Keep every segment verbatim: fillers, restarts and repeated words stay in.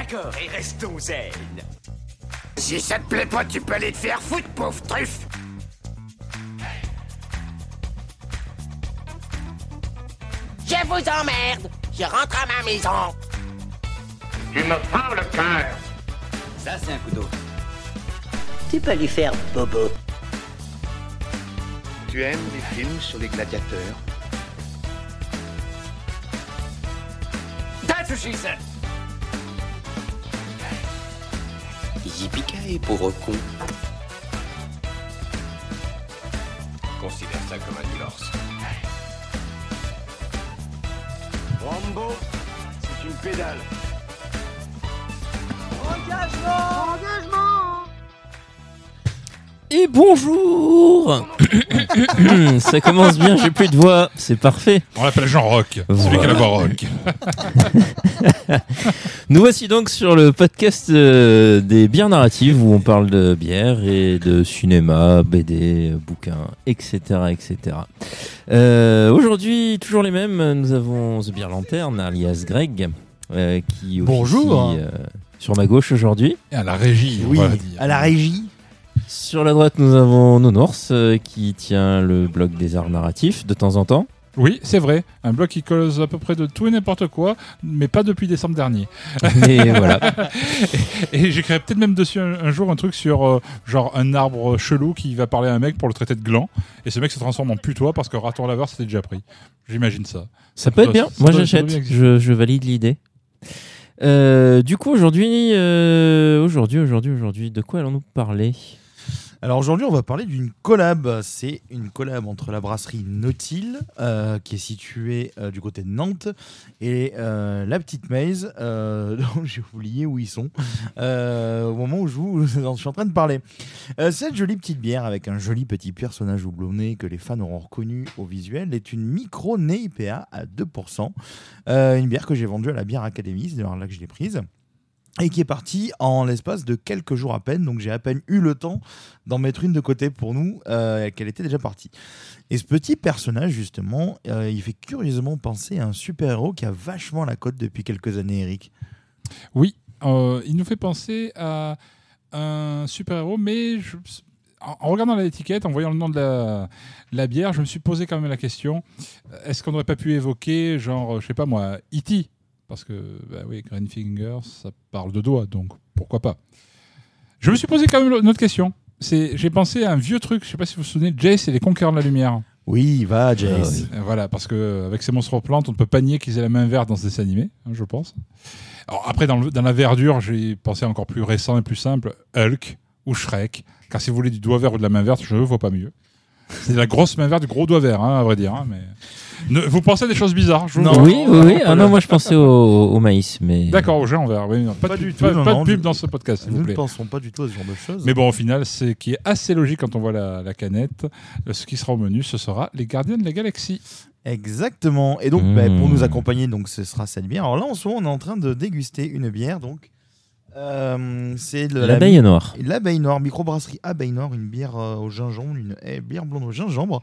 D'accord, et restons zen. Si ça te plaît pas, tu peux aller te faire foutre, pauvre truffe. Je vous emmerde. Je rentre à ma maison. Tu me prends le cœur. Ça, c'est un coup d'eau. Tu peux lui faire bobo. Tu aimes les films sur les gladiateurs? That's what she said. Yippee-ki-yay, pauvre con. Considère ça comme un divorce. Rambo, c'est une pédale. Et bonjour. Ça commence bien, j'ai plus de voix, c'est parfait. On l'appelle Jean Rock, Voilà. celui qui a la voix rock. Nous voici donc sur le podcast euh, des bières narratives où on parle de bière et de cinéma, B D, bouquins, et cetera, et cetera. Euh, aujourd'hui, toujours les mêmes, nous avons The Beer Lantern, alias Greg, euh, qui officie Bonjour. euh, sur ma gauche aujourd'hui. Et à la régie, Oui, on va dire. à la régie. Sur la droite, nous avons Nounours, euh, qui tient le blog des arts narratifs de temps en temps. Oui, c'est vrai. Un blog qui cause à peu près de tout et n'importe quoi, mais pas depuis décembre dernier. Et voilà. Et, et j'écrirai peut-être même dessus un, un jour un truc sur euh, genre un arbre chelou qui va parler à un mec pour le traiter de gland. Et ce mec se transforme en putois parce que raton laveur c'était déjà pris. J'imagine ça. Ça peut être Ça- bien. ça Moi, doit- ça j'achète. doit bien exister. Je, je valide l'idée. Euh, du coup, aujourd'hui, euh, aujourd'hui, aujourd'hui, aujourd'hui, de quoi allons-nous parler ? Alors aujourd'hui, on va parler d'une collab. C'est une collab entre la brasserie Nautil, euh, qui est située euh, du côté de Nantes, et euh, la Petite Maze, euh, dont j'ai oublié où ils sont, euh, au moment où je, vous, je suis en train de parler. Euh, cette jolie petite bière, avec un joli petit personnage houblonné que les fans auront reconnu au visuel, est une micro N I P A à deux pour cent. Euh, une bière que j'ai vendue à la Bière Academy, c'est d'ailleurs là que je l'ai prise. Et qui est parti en l'espace de quelques jours à peine, donc j'ai à peine eu le temps d'en mettre une de côté pour nous, euh, qu'elle était déjà partie. Et ce petit personnage, justement, euh, il fait curieusement penser à un super-héros qui a vachement la cote depuis quelques années, Eric. Oui, euh, il nous fait penser à un super-héros, mais je- en, en regardant l'étiquette, en voyant le nom de la, la bière, je me suis posé quand même la question, est-ce qu'on n'aurait pas pu évoquer, genre, je sais pas moi, E T Parce que, bah oui, Green Fingers, ça parle de doigts, donc pourquoi pas. Je me suis posé quand même une autre question. C'est, j'ai pensé à un vieux truc, je sais pas si vous vous souvenez, Jace et les Conquérants de la Lumière. Oui, va, Jace. Euh, Voilà, parce qu'avec ces monstres plantes, on ne peut pas nier qu'ils aient la main verte dans ce dessin animé, hein, je pense. Alors après, dans, le- dans la verdure, j'ai pensé encore plus récent et plus simple, Hulk ou Shrek. Car si vous voulez du doigt vert ou de la main verte, je ne vois pas mieux. C'est la grosse main verte du gros doigt vert, hein, à vrai dire. Hein, mais... ne, vous pensez à des choses bizarres, je vous Non. vois. oui, oui, oui. Ah non, moi je pensais au, au maïs, mais. D'accord, au géant vert. Oui, non, pas, Pas de, du pas, tout, non, pas non, de pub je- dans ce podcast, s'il Nous vous ne plaît. pensons pas du tout à ce genre de choses. Mais bon, au final, ce qui est assez logique quand on voit la, la canette, euh, ce qui sera au menu, ce sera les Gardiens de la Galaxie. Exactement. Et donc, Mmh. bah, pour nous accompagner, donc, ce sera cette bière. Alors là, en ce moment, on est en train de déguster une bière. Donc, euh, c'est de L'abeille noire. L'Abeille Noire, microbrasserie Abeille Noire, une bière euh, au gingembre, une eh, bière blonde au gingembre,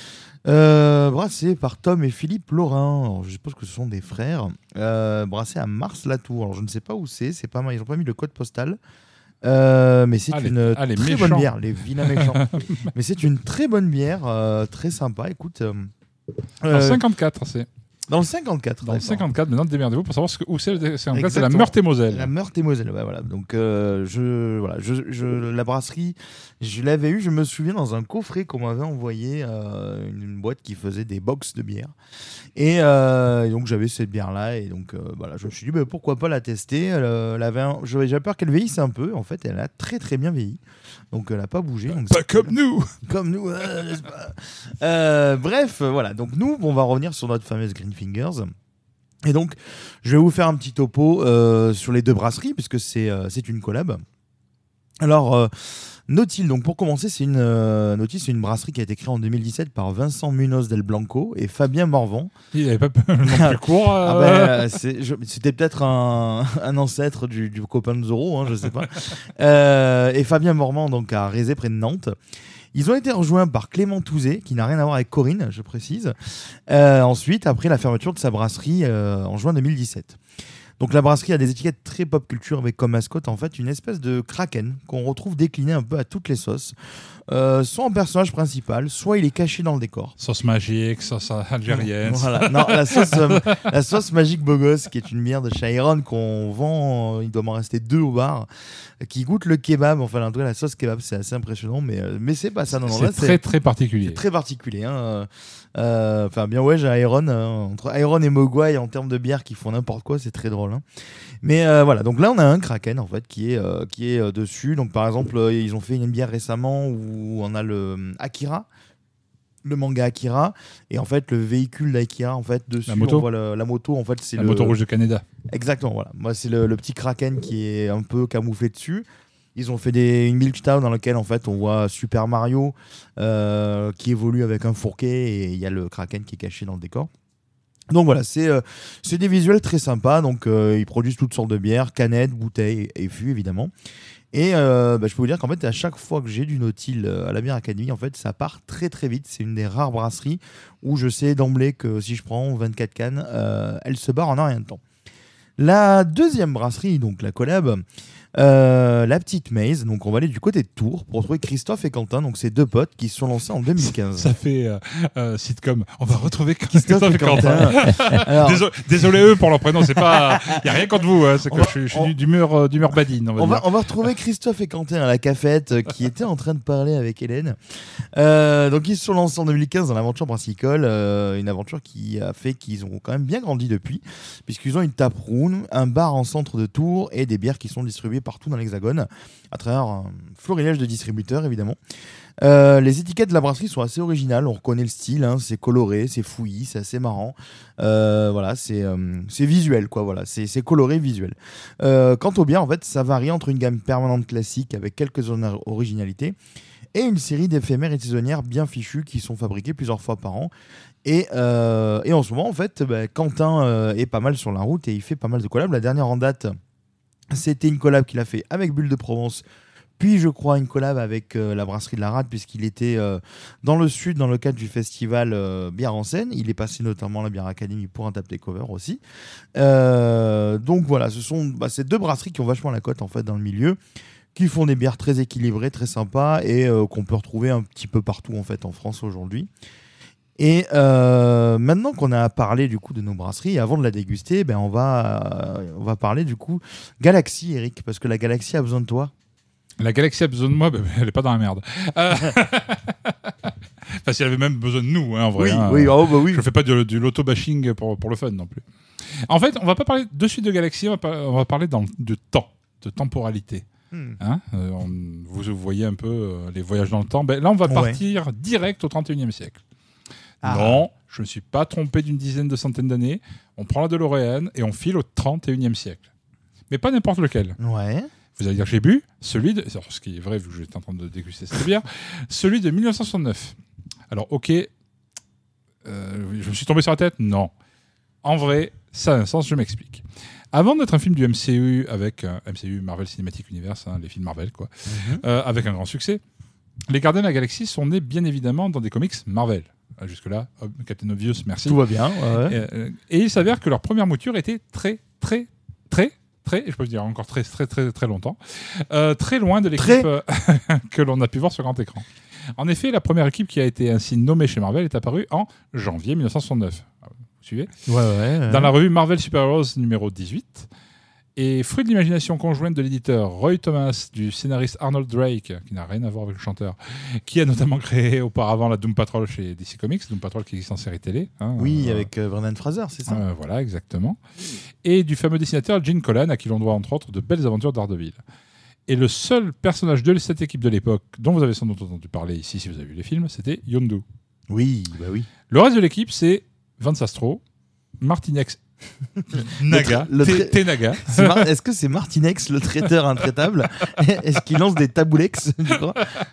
euh, brassée par Tom et Philippe Laurin. Alors, je suppose que ce sont des frères, euh, brassée à Mars-la-Tour. Alors, je ne sais pas où c'est, c'est pas mal, ils n'ont pas mis le code postal. Euh, mais c'est Ah, les- une ah, les très méchants. bonne bière, les vilains méchants. Mais c'est une très bonne bière, euh, très sympa. Écoute, euh, Dans euh, cinquante-quatre, c'est. dans le cinquante-quatre. Dans le d'accord. cinquante-quatre, maintenant démerdez-vous pour savoir ce que, où c'est le cinquante-quatre, c'est la Exactement. Meurthe-et-Moselle. La Meurthe-et-Moselle, ouais, voilà. Donc, euh, je, voilà, je, je, la brasserie, je l'avais eu, je me souviens, dans un coffret qu'on m'avait envoyé, euh, une, une boîte qui faisait des box de bière. Et, euh, et donc, j'avais cette bière-là, et donc, euh, voilà, je me suis dit, bah, pourquoi pas la tester. Elle, euh, elle avait un- j'avais déjà peur qu'elle vieillisse un peu. En fait, elle a très, très bien vieilli. Donc, elle n'a pas bougé. Donc Pas c'est comme cool. nous. Comme nous, euh, n'est-ce pas Euh, Bref, euh, voilà. Donc, nous, on va revenir sur notre fameuse Green Fingers. Et donc, je vais vous faire un petit topo euh, sur les deux brasseries, puisque c'est euh, c'est une collab. Alors, euh, Nautil, donc pour commencer, c'est une, euh, Nautil, c'est une brasserie qui a été créée en deux mille dix-sept par Vincent Munoz del Blanco et Fabien Morvan. Il n'avait pas le nom plus court. euh, Ah ben, euh, c'est- je- c'était peut-être un, un ancêtre du, du copain de Zorro, hein, je sais pas. Euh, et Fabien Morvan, donc à Rézé, près de Nantes. Ils ont été rejoints par Clément Touzé, qui n'a rien à voir avec Corinne, je précise. Euh, ensuite, après la fermeture de sa brasserie euh, en juin deux mille dix-sept. Donc la brasserie a des étiquettes très pop culture avec comme mascotte en fait une espèce de kraken qu'on retrouve décliné un peu à toutes les sauces. Euh, soit en personnage principal, soit il est caché dans le décor. Sauce magique, sauce algérienne. Voilà. Non, la sauce, euh, la sauce magique Bogos, qui est une bière de chez Iron qu'on vend, euh, il doit m'en rester deux au bar, euh, qui goûte le kebab. Enfin, en tout cas, la sauce kebab, c'est assez impressionnant, mais, euh, mais c'est pas ça. Non, non, c'est là, très c'est très particulier. c'est très particulier. Hein. Euh, Enfin, bien ouais, j'ai Iron. Euh, entre Iron et Mogwai, en termes de bière qui font n'importe quoi, c'est très drôle. Hein. Mais euh, voilà, donc là, on a un Kraken, en fait, qui est, euh, qui est euh, dessus. Donc, par exemple, euh, ils ont fait une bière récemment où on a le Akira, le manga Akira, et en fait le véhicule d'Akira en fait dessus la moto. on voit le, la moto en fait c'est la le moto rouge de Canada. Exactement, voilà. Moi c'est le, le petit Kraken qui est un peu camouflé dessus. Ils ont fait des, une Milk Town dans laquelle en fait on voit Super Mario euh, qui évolue avec un fourquet et il y a le Kraken qui est caché dans le décor. Donc voilà, c'est euh, c'est des visuels très sympas. Donc euh, ils produisent toutes sortes de bières, canettes, bouteilles et fûts évidemment. Et euh, bah, je peux vous dire qu'en fait, à chaque fois que j'ai du Nautil à la Bière Academy, en fait, ça part très très vite. C'est une des rares brasseries où je sais d'emblée que si je prends vingt-quatre cannes, euh, elle se barre en un rien de temps. La deuxième brasserie, donc la collab, euh, la petite Maze. Donc on va aller du côté de Tours pour retrouver Christophe et Quentin, donc ces deux potes qui se sont lancés en deux mille quinze. Ça fait euh, euh, sitcom. On va retrouver Christophe, Christophe et Quentin. Alors, désolé, désolé eux pour leur prénom, c'est pas, y a rien contre vous, hein, c'est que va, je suis, je suis on, d'humeur, euh, d'humeur badine. On va, on, dire. va, on va retrouver Christophe et Quentin à la cafette euh, qui étaient en train de parler avec Hélène. Euh, donc ils se sont lancés en deux mille quinze dans l'aventure brassicole, euh, une aventure qui a fait qu'ils ont quand même bien grandi depuis, puisqu'ils ont une taproom, un bar en centre de Tours et des bières qui sont distribuées partout dans l'Hexagone à travers un florilège de distributeurs évidemment. Euh, les étiquettes de la brasserie sont assez originales, on reconnaît le style, hein, c'est coloré, c'est fouillis, c'est assez marrant. Euh, voilà, c'est, euh, c'est visuel quoi, voilà, c'est, c'est coloré, visuel. Euh, quant aux bières, en fait, ça varie entre une gamme permanente classique avec quelques originalités et une série d'éphémères et saisonnières bien fichues qui sont fabriquées plusieurs fois par an. Et, euh, et en ce moment, en fait, bah, Quentin euh, est pas mal sur la route et il fait pas mal de collabs. La dernière en date, c'était une collab qu'il a fait avec Bulle de Provence, puis je crois une collab avec euh, la brasserie de la Rade, puisqu'il était euh, dans le sud dans le cadre du festival euh, Bière en scène. Il est passé notamment à la Bière Academy pour un tap takeover aussi. Euh, donc voilà, ce sont bah, ces deux brasseries qui ont vachement la cote en fait dans le milieu, qui font des bières très équilibrées, très sympas et euh, qu'on peut retrouver un petit peu partout en fait en France aujourd'hui. Et euh, maintenant qu'on a parlé du coup de nos brasseries, avant de la déguster, ben on va euh, on va parler du coup Galaxy, Eric, parce que la Galaxy a besoin de toi. La Galaxy a besoin de moi, ben, elle est pas dans la merde. Euh... enfin, si elle avait même besoin de nous, hein, en vrai. Oui, hein, oui, oh, bah oui. Je fais pas de, du l'auto-bashing pour, pour le fun non plus. En fait, on va pas parler de suite de Galaxy, on va, pas, on va parler dans, de temps, de temporalité. Hmm. Hein euh, on, vous voyez un peu euh, les voyages dans le temps. Ben, là, on va partir ouais. direct au trente et unième siècle. Ah. Non, je ne me suis pas trompé d'une dizaine de centaines d'années. On prend la DeLorean et on file au trente et unième siècle. Mais pas n'importe lequel. Ouais. Vous allez dire que j'ai bu celui de... Alors, ce qui est vrai, vu que j'étais en train de déguster cette bière, celui de mille neuf cent soixante-neuf. Alors, ok, euh, je me suis tombé sur la tête? Non. En vrai, ça a un sens, je m'explique. Avant d'être un film du M C U avec euh, M C U, Marvel Cinematic Universe, hein, les films Marvel, quoi, mm-hmm. euh, avec un grand succès, les Gardiens de la Galaxie sont nés bien évidemment dans des comics Marvel. Jusque-là, Captain Obvious, merci. Tout va bien. Ouais. Et, euh, et il s'avère que leur première mouture était très, très, très, très, je peux dire encore très, très, très, très longtemps, euh, très loin de l'équipe euh, que l'on a pu voir sur grand écran. En effet, la première équipe qui a été ainsi nommée chez Marvel est apparue en janvier mille neuf cent soixante-neuf. Vous suivez ? Ouais, ouais, ouais. Dans la revue Marvel Super Heroes numéro dix-huit. Et fruit de l'imagination conjointe de l'éditeur Roy Thomas, du scénariste Arnold Drake, qui n'a rien à voir avec le chanteur, qui a notamment créé auparavant la Doom Patrol chez D C Comics, Doom Patrol qui existe en série télé. Hein, oui, euh, avec euh, Brendan Fraser, c'est ça euh, Voilà, exactement. Et du fameux dessinateur Gene Colan, à qui l'on doit entre autres de belles aventures d'Ardeville. Et le seul personnage de cette équipe de l'époque, dont vous avez sans doute entendu parler ici si vous avez vu les films, c'était Yondu. Oui, bah oui. Le reste de l'équipe, c'est Vance Astro, Martinex, Naga, le tra- le tra- T-Naga. C'est Mar- Est-ce que c'est Martinex, le traiteur intraitable? Est-ce qu'il lance des taboulex, tu crois?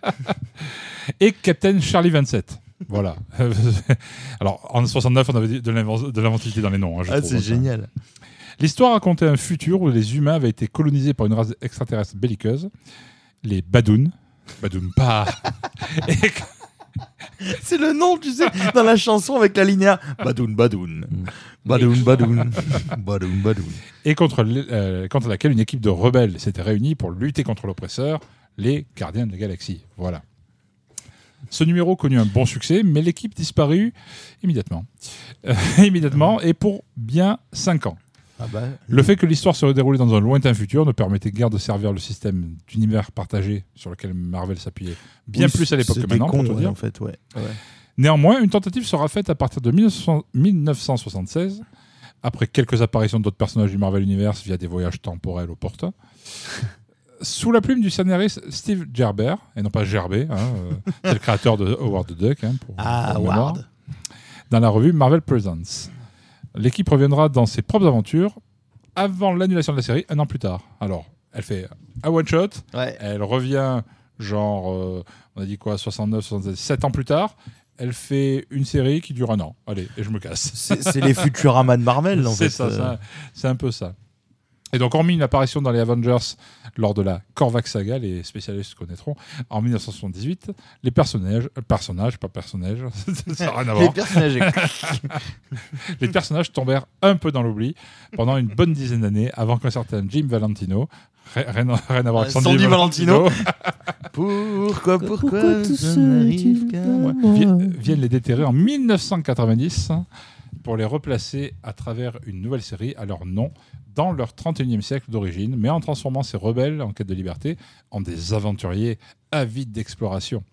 Et Captain Charlie vingt-sept. Voilà. Alors, en soixante-neuf, on avait de, l'inv- de l'inventivité dans les noms. Hein, je ah, trouve, c'est hein. génial. L'histoire racontait un futur où les humains avaient été colonisés par une race extraterrestre belliqueuse, les Badoun. Badoun pas. et, C'est le nom, tu sais, dans la chanson avec la linéa. Badoun, badoun. Badoun, badoun. Badoun, badoun. Et contre, euh, contre laquelle une équipe de rebelles s'était réunie pour lutter contre l'oppresseur, les Gardiens de la Galaxie. Voilà. Ce numéro connut un bon succès, mais l'équipe disparut immédiatement. Euh, immédiatement et pour bien cinq ans. Ah bah, Le fait que l'histoire se déroulait dans un lointain futur ne permettait guère de servir le système d'univers partagé sur lequel Marvel s'appuyait bien oui, plus à l'époque que c'était maintenant, con, pour te ouais, dire. en fait, ouais. ouais. Néanmoins, une tentative sera faite à partir de mille neuf cent soixante-seize, après quelques apparitions d'autres personnages du Marvel Universe via des voyages temporels opportuns. Sous la plume du scénariste Steve Gerber, et non pas Gerber, hein, euh, c'est le créateur de Howard the Duck, hein, pour, Ah, pour mémoire, Howard. dans la revue Marvel Presents. L'équipe reviendra dans ses propres aventures avant l'annulation de la série, un an plus tard. Alors, elle fait un one-shot, Ouais. elle revient, genre, euh, on a dit quoi, soixante-neuf, soixante-dix, sept ans plus tard, elle fait une série qui dure un an. Allez, et je me casse. C'est, c'est les Futurama de Marvel, en c'est fait. ça, euh. ça, c'est un peu ça. Et donc, hormis une apparition dans les Avengers lors de la Korvac saga, les spécialistes connaîtront, en mille neuf cent soixante-dix-huit, les personnages, euh, personnages, pas personnages, ça n'a rien à Les voir. personnages. Les personnages tombèrent un peu dans l'oubli pendant une bonne dizaine d'années avant qu'un certain Jim Valentino, ri- rien, rien à voir avec Euh, Sandy, Sandy Valentino, Pourquoi, pourquoi, Pourquoi tout ça ça n'arrive est-il qu'à pas moi moi vi- viennent les déterrer en mille neuf cent quatre-vingt-dix pour les replacer à travers une nouvelle série à leur nom dans leur trente et unième siècle d'origine, mais en transformant ces rebelles en quête de liberté en des aventuriers avides d'exploration.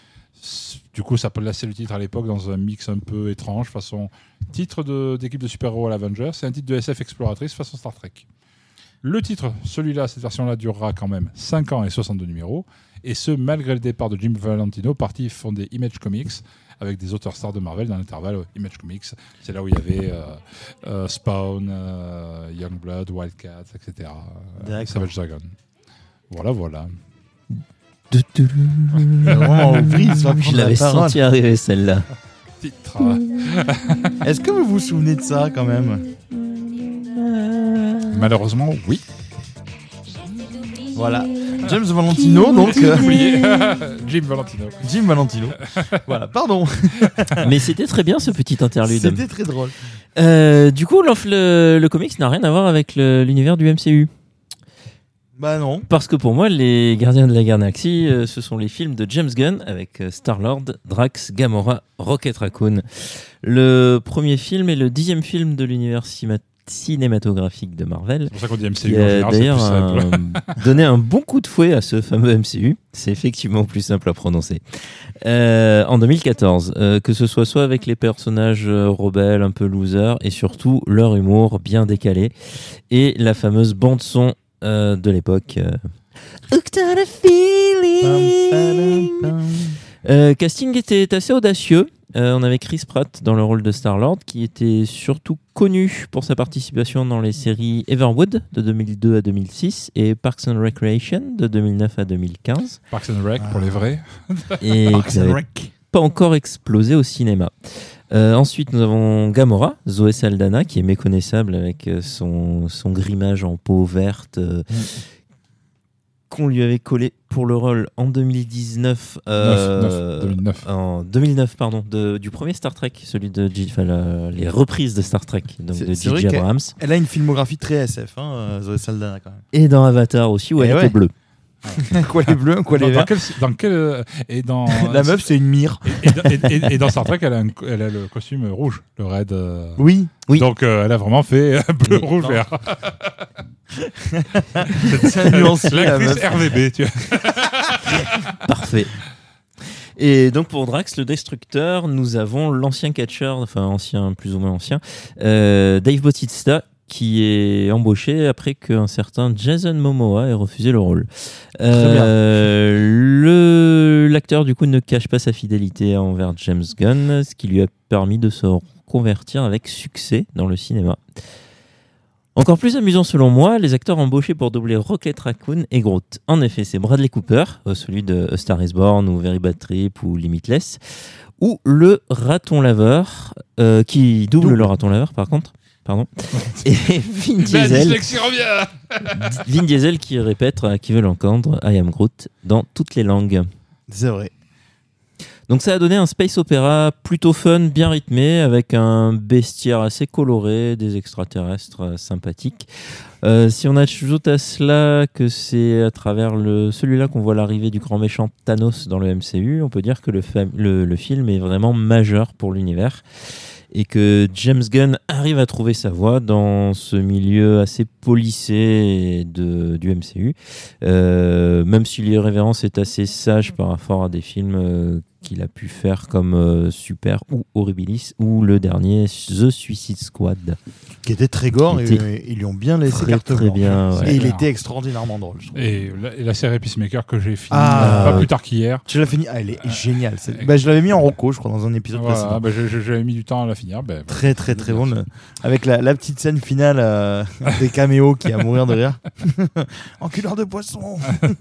Du coup, ça plaçait le titre à l'époque dans un mix un peu étrange, façon titre de, d'équipe de super-héros à l'Avengers, c'est un titre de S F exploratrice façon Star Trek. Le titre, celui-là, cette version-là, durera quand même cinq ans et soixante-deux numéros, et ce, malgré le départ de Jim Valentino, parti fonder Image Comics, avec des auteurs stars de Marvel dans l'intervalle. euh, Image Comics, c'est là où il y avait euh, euh, Spawn, euh, Youngblood, Wildcat, et cetera. euh, D'accord. Savage Dragon. Voilà, voilà. Du- du- Il a vraiment envie, il se va Je prendre la l'avais parole. senti arriver celle-là. Titre. euh, Est-ce que vous vous souvenez de ça, quand même? Malheureusement, oui. Voilà. James Valentino, donc. J'ai euh, oublié. Jim Valentino. Jim Valentino. Voilà, pardon. Mais c'était très bien ce petit interlude. C'était très drôle. Euh, du coup, l'enf- le, le comics n'a rien à voir avec le- l'univers du M C U. Bah non. Parce que pour moi, les Gardiens de la Galaxie, euh, ce sont les films de James Gunn avec euh, Star-Lord, Drax, Gamora, Rocket Raccoon. Le premier film est le dixième film de l'univers cima- cinématographique de Marvel. C'est pour ça qu'on dit M C Qui U en a général, c'est d'ailleurs plus simple. un- donné un bon coup de fouet à ce fameux M C U. C'est effectivement plus simple à prononcer. Euh, en deux mille quatorze, euh, que ce soit soit avec les personnages euh, rebelles, un peu losers, et surtout leur humour bien décalé, et la fameuse bande-son euh, de l'époque. Euh... Hooked on a feeling. Euh, casting était assez audacieux. Euh, on avait Chris Pratt dans le rôle de Star-Lord, qui était surtout connu pour sa participation dans les séries Everwood de deux mille deux à deux mille six et Parks and Recreation de deux mille neuf à deux mille quinze, Parks and Rec pour les vrais. et qui n'avait pas encore explosé au cinéma. Euh, ensuite, nous avons Gamora, Zoé Saldana, qui est méconnaissable avec euh, son, son grimage en peau verte, euh, Mm. qu'on lui avait collé pour le rôle en deux mille dix-neuf. euh, neuf, neuf, deux mille neuf. En deux mille neuf, pardon, de, du premier Star Trek, celui de G, enfin, la- les reprises de Star Trek, donc C'est- de c'est vrai J J qu'elle- Abrams. Elle a une filmographie très S F, hein, euh, Zoé Saldana, quand même. Et dans Avatar aussi, où Eh elle ouais. était bleue. Quoi les bleus, quoi Dans, les dans verts. quel, dans quel, euh, et dans, La meuf, c'est une mire. et, et- et- et dans Star Trek, elle a, un- elle a le costume rouge, le raid. euh, Oui. Oui. Donc, euh, elle a vraiment fait euh, bleu, Mais rouge, non. vert. C'est nuancé, la L'actrice meuf. R V B, tu vois. Parfait. Et donc pour Drax, le Destructeur, nous avons l'ancien catcheur, enfin ancien, plus ou moins ancien, euh, Dave Bautista, qui est embauché après qu'un certain Jason Momoa ait refusé le rôle. Euh, le, l'acteur du coup ne cache pas sa fidélité envers James Gunn, ce qui lui a permis de se convertir avec succès dans le cinéma. Encore plus amusant selon moi, les acteurs embauchés pour doubler Rocket Raccoon et Groot. En effet, c'est Bradley Cooper, euh, celui de A Star is Born ou Very Bad Trip ou Limitless, ou le raton laveur, euh, qui double, Double. le raton laveur par contre. Pardon. Et Vin La Diesel, dyslexie revient. Vin Diesel qui répète, euh, qui veut l'entendre, I am Groot dans toutes les langues. C'est vrai. Donc ça a donné un space opéra plutôt fun, bien rythmé, avec un bestiaire assez coloré, des extraterrestres euh, sympathiques. Euh, si on ajoute à cela que c'est à travers le, celui-là qu'on voit l'arrivée du grand méchant Thanos dans le M C U, on peut dire que le, fam- le, le film est vraiment majeur pour l'univers. Et que James Gunn arrive à trouver sa voie dans ce milieu assez policé de, du M C U, euh, même si l'irrévérence est assez sage par rapport à des films euh, qu'il a pu faire comme euh, Super ou Horribilis ou le dernier The Suicide Squad, qui était très gore Qui et était euh, ils lui ont bien laissé très, carte très blanche. bien, ouais. Et il Clair. était extraordinairement drôle. je trouve. Et la, et la série Peacemaker que j'ai finie Ah, euh, pas oui. plus tard qu'hier. Tu l'as fini. Ah, elle est Euh, géniale. c'est- euh, bah, je l'avais mis en reco, je crois, dans un épisode Voilà, précédent. bah, je- je- j'avais mis du temps à la finir. Bah, Très très très Merci. bonne, avec la, la petite scène finale euh, des caméos qui a à mourir de rire. Enculeur de poisson.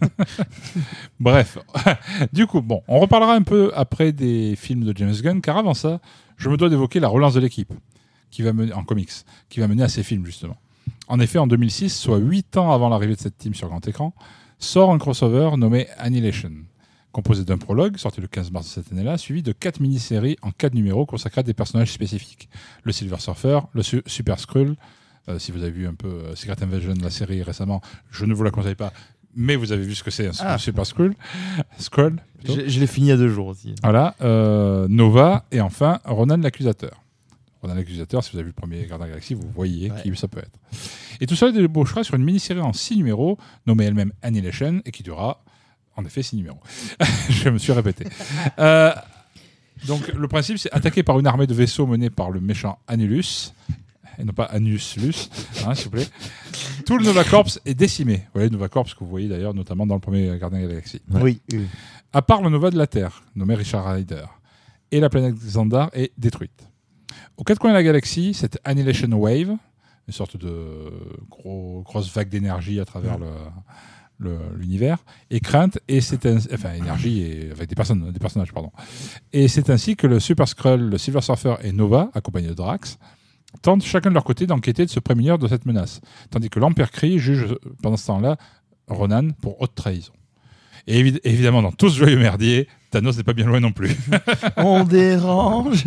Bref, du coup, bon, on reparlera un peu après des films de James Gunn, car avant ça, je me dois d'évoquer la relance de l'équipe, qui va mener en comics, qui va mener à ces films justement. En effet, en deux mille six, soit huit ans avant l'arrivée de cette team sur grand écran, sort un crossover nommé Annihilation, composé d'un prologue sorti le quinze mars de cette année-là, suivi de quatre mini-séries en quatre numéros consacrés à des personnages spécifiques. Le Silver Surfer, le Su- Super Skrull. Euh, si vous avez vu un peu euh, Secret Invasion, la série récemment, je ne vous la conseille pas, mais vous avez vu ce que c'est un Ah. Super Skrull. Skrull, plutôt. Je, je l'ai fini il y a deux jours aussi. Voilà, euh, Nova et enfin Ronan l'accusateur. Ronan l'accusateur, si vous avez vu le premier Gardien de la Galaxie, vous voyez Ouais. qui ça peut être. Et tout ça débauchera sur une mini-série en six numéros, nommée elle-même Annihilation, et qui durera en effet six numéros. Je me suis répété. Euh, donc le principe, c'est attaqué par une armée de vaisseaux menée par le méchant Annulus, et non pas Annus Lus, hein, s'il vous plaît. Tout le Nova Corps est décimé. Vous voyez le Nova Corps que vous voyez d'ailleurs notamment dans le premier Gardien de la Galaxie. Ouais. Oui, oui. À part le Nova de la Terre, nommé Richard Ryder, et la planète Xandar est détruite. Aux quatre coins de la galaxie, cette Annihilation Wave, une sorte de gros, grosse vague d'énergie à travers le, le- l'univers, est crainte, et c'est un- enfin énergie et, avec des, personnes, des personnages, pardon. Et c'est ainsi que le Super Skrull, le Silver Surfer et Nova, accompagnés de Drax, tentent chacun de leur côté d'enquêter et de se prémunir de cette menace, tandis que l'Empire Kree juge pendant ce temps-là Ronan pour haute trahison. Et évi- évidemment, dans tout ce joyeux merdier, Thanos n'est pas bien loin non plus. On dérange.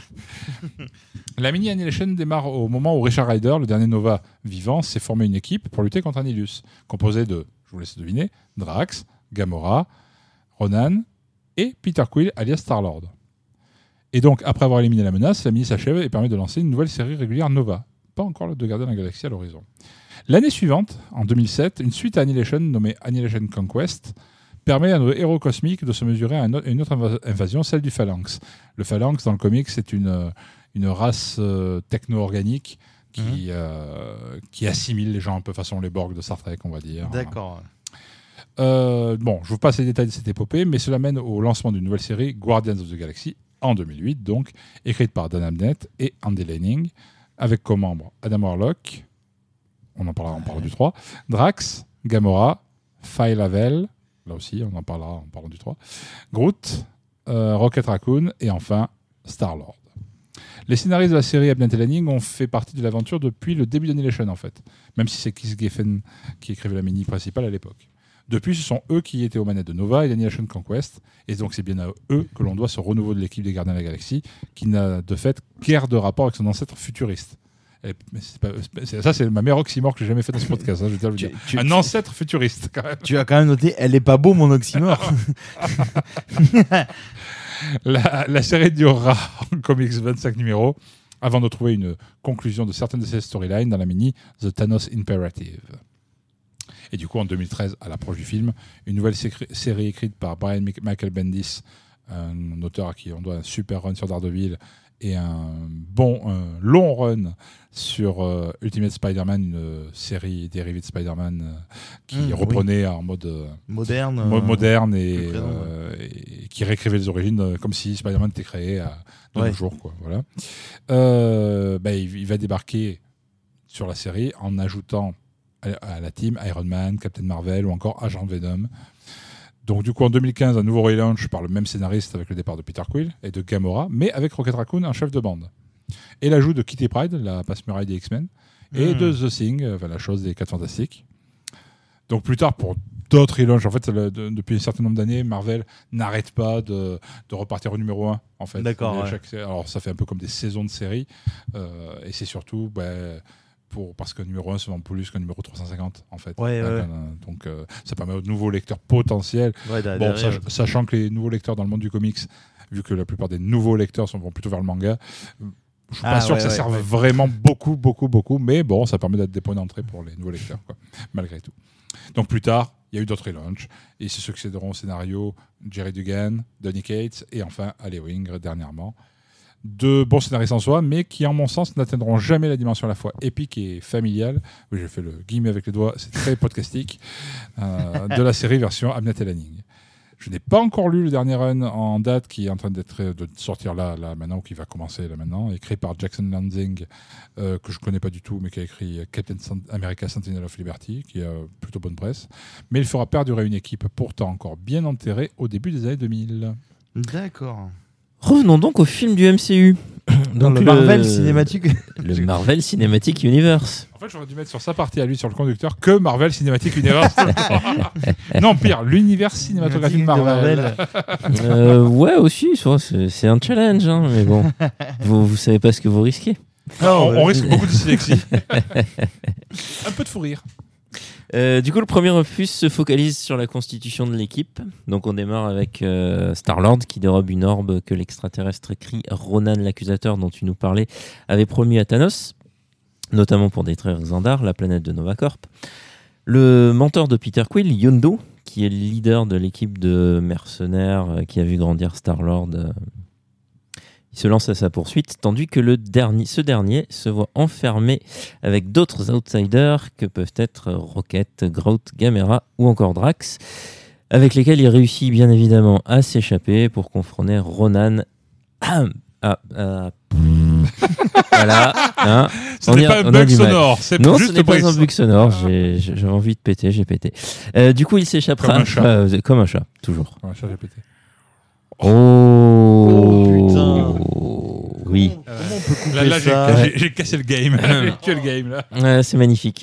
La mini Annihilation démarre au moment où Richard Ryder, le dernier Nova vivant, s'est formé une équipe pour lutter contre Annihilus, composée de, je vous laisse deviner, Drax, Gamora, Ronan et Peter Quill alias Star-Lord. Et donc, après avoir éliminé la menace, la mini s'achève et permet de lancer une nouvelle série régulière Nova. Pas encore le de Gardiens de la Galaxie à l'horizon. L'année suivante, en deux mille sept, une suite à Annihilation nommée Annihilation Conquest permet à nos héros cosmiques de se mesurer à un o- une autre inva- invasion, celle du Phalanx. Le Phalanx, dans le comics, c'est une, une race euh, techno-organique qui, euh, qui assimile les gens un peu façon les Borg de Star Trek, on va dire. D'accord. Euh, bon, je vous passe les détails de cette épopée, mais cela mène au lancement d'une nouvelle série, Guardians of the Galaxy, en deux mille huit, donc, écrite par Dan Abnett et Andy Lanning, avec comme membres Adam Warlock, on en parlera en parlant du trois, Drax, Gamora, Faye Lavelle, là aussi on en parlera en parlant du trois, Groot, euh, Rocket Raccoon et enfin Star-Lord. Les scénaristes de la série Abnett et Lanning ont fait partie de l'aventure depuis le début d'Annihilation en fait, même si c'est Keith Giffen qui écrivait la mini principale à l'époque. Depuis, ce sont eux qui étaient aux manettes de Nova et d'Annihilation Conquest, et donc c'est bien à eux que l'on doit ce renouveau de l'équipe des Gardiens de la Galaxie, qui n'a de fait guère de rapport avec son ancêtre futuriste. Et- mais c'est pas- c'est- ça, c'est ma meilleure oxymore que j'ai jamais fait dans ce podcast. hein, je vais te le Tu- dire. tu- Un ancêtre futuriste, quand même. Tu as quand même noté, elle est pas beau mon oxymore. La, la série durera en comics vingt-cinq numéros, avant de trouver une conclusion de certaines de ces storylines dans la mini The Thanos Imperative. Et du coup, en deux mille treize, à l'approche du film, une nouvelle sécri- série écrite par Brian Mic- Michael Bendis, un auteur à qui on doit un super run sur Daredevil et un bon, un long run sur euh, Ultimate Spider-Man, une série dérivée de Spider-Man euh, qui Mmh, reprenait en mode euh, Moderne. mo- euh, moderne et, plus présent, euh, et qui réécrivait les origines euh, comme si Spider-Man était créé à, de Ouais. nos jours. Quoi, voilà. Euh, bah, il, il va débarquer sur la série en ajoutant à, à la team Iron Man, Captain Marvel ou encore Agent Venom. Donc du coup en deux mille quinze, un nouveau relaunch par le même scénariste avec le départ de Peter Quill et de Gamora, mais avec Rocket Raccoon en chef de bande. Et l'ajout de Kitty Pryde, la passe-muraille des X-Men, et Mm. de The Thing, euh, enfin, la chose des quatre Fantastiques. Donc plus tard, pour d'autres relaunchs. En fait, le, de, depuis un certain nombre d'années, Marvel n'arrête pas de, de repartir au numéro un. En fait. D'accord. Ouais. Chaque, alors, ça fait un peu comme des saisons de séries. Euh, et c'est surtout bah, pour, parce qu'un numéro un se vend plus qu'un numéro trois cent cinquante. En fait. Ouais, ouais. Donc, euh, ça permet aux nouveaux lecteurs potentiels. Ouais, bon, sach, sachant que les nouveaux lecteurs dans le monde du comics, vu que la plupart des nouveaux lecteurs sont, vont plutôt vers le manga, je suis pas ah, sûr ouais, que ça ouais, serve ouais. vraiment beaucoup, beaucoup, beaucoup. Mais bon, ça permet d'être des points d'entrée pour les nouveaux lecteurs, quoi, malgré tout. Donc plus tard, il y a eu d'autres relaunchs. Et ils se succéderont au scénario Jerry Dugan, Donny Cates et enfin Ali Wing dernièrement. De bons scénaristes en soi, mais qui, en mon sens, n'atteindront jamais la dimension à la fois épique et familiale. Oui, j'ai fait le guillemet avec les doigts, c'est très podcastique. Euh, de la série version Abnett et Lanning. Je n'ai pas encore lu le dernier run en date qui est en train d'être, de sortir là, là maintenant, ou qui va commencer là maintenant, écrit par Jackson Lanzing, euh, que je ne connais pas du tout, mais qui a écrit Captain America Sentinel of Liberty, qui a plutôt bonne presse. Mais il fera perdurer une équipe pourtant encore bien enterrée au début des années deux mille. D'accord. Revenons donc au film du M C U. Dans donc le Marvel Cinematic... Le Marvel Cinematic Universe. En fait, j'aurais dû mettre sur sa partie à lui, sur le conducteur, que Marvel Cinematic Universe. Non, pire, l'univers cinématographique Marvel. euh, ouais, aussi, c'est, c'est un challenge, hein, mais bon, vous, vous savez pas ce que vous risquez. Non, on, on risque beaucoup de dyslexie. Un peu de fou rire. Euh, du coup, le premier opus se focalise sur la constitution de l'équipe. Donc, on démarre avec euh, Star-Lord qui dérobe une orbe que l'extraterrestre écrit Ronan l'accusateur, dont tu nous parlais, avait promis à Thanos, notamment pour détruire Xandar, la planète de Nova Corp. Le mentor de Peter Quill, Yondu, qui est le leader de l'équipe de mercenaires euh, qui a vu grandir Star-Lord, euh, il se lance à sa poursuite, tandis que le dernier, ce dernier se voit enfermé avec d'autres outsiders que peuvent être Rocket, Groot, Gamera ou encore Drax, avec lesquels il réussit bien évidemment à s'échapper pour confronter Ronan. Ah, ah, ah. Voilà. Hein. Ce n'est a, pas un bug sonore, c'est non, juste ce n'est pas un ça. bug sonore. J'ai, j'ai envie de péter, j'ai pété. Euh, du coup, il s'échappera. Comme un chat. Euh, comme un chat, toujours. Comme un chat, j'ai pété. Oh, oh putain. Oui. Comment on peut couper Là, là j'ai, ça j'ai, j'ai cassé le game. J'ai tué le game, là. Euh, c'est magnifique.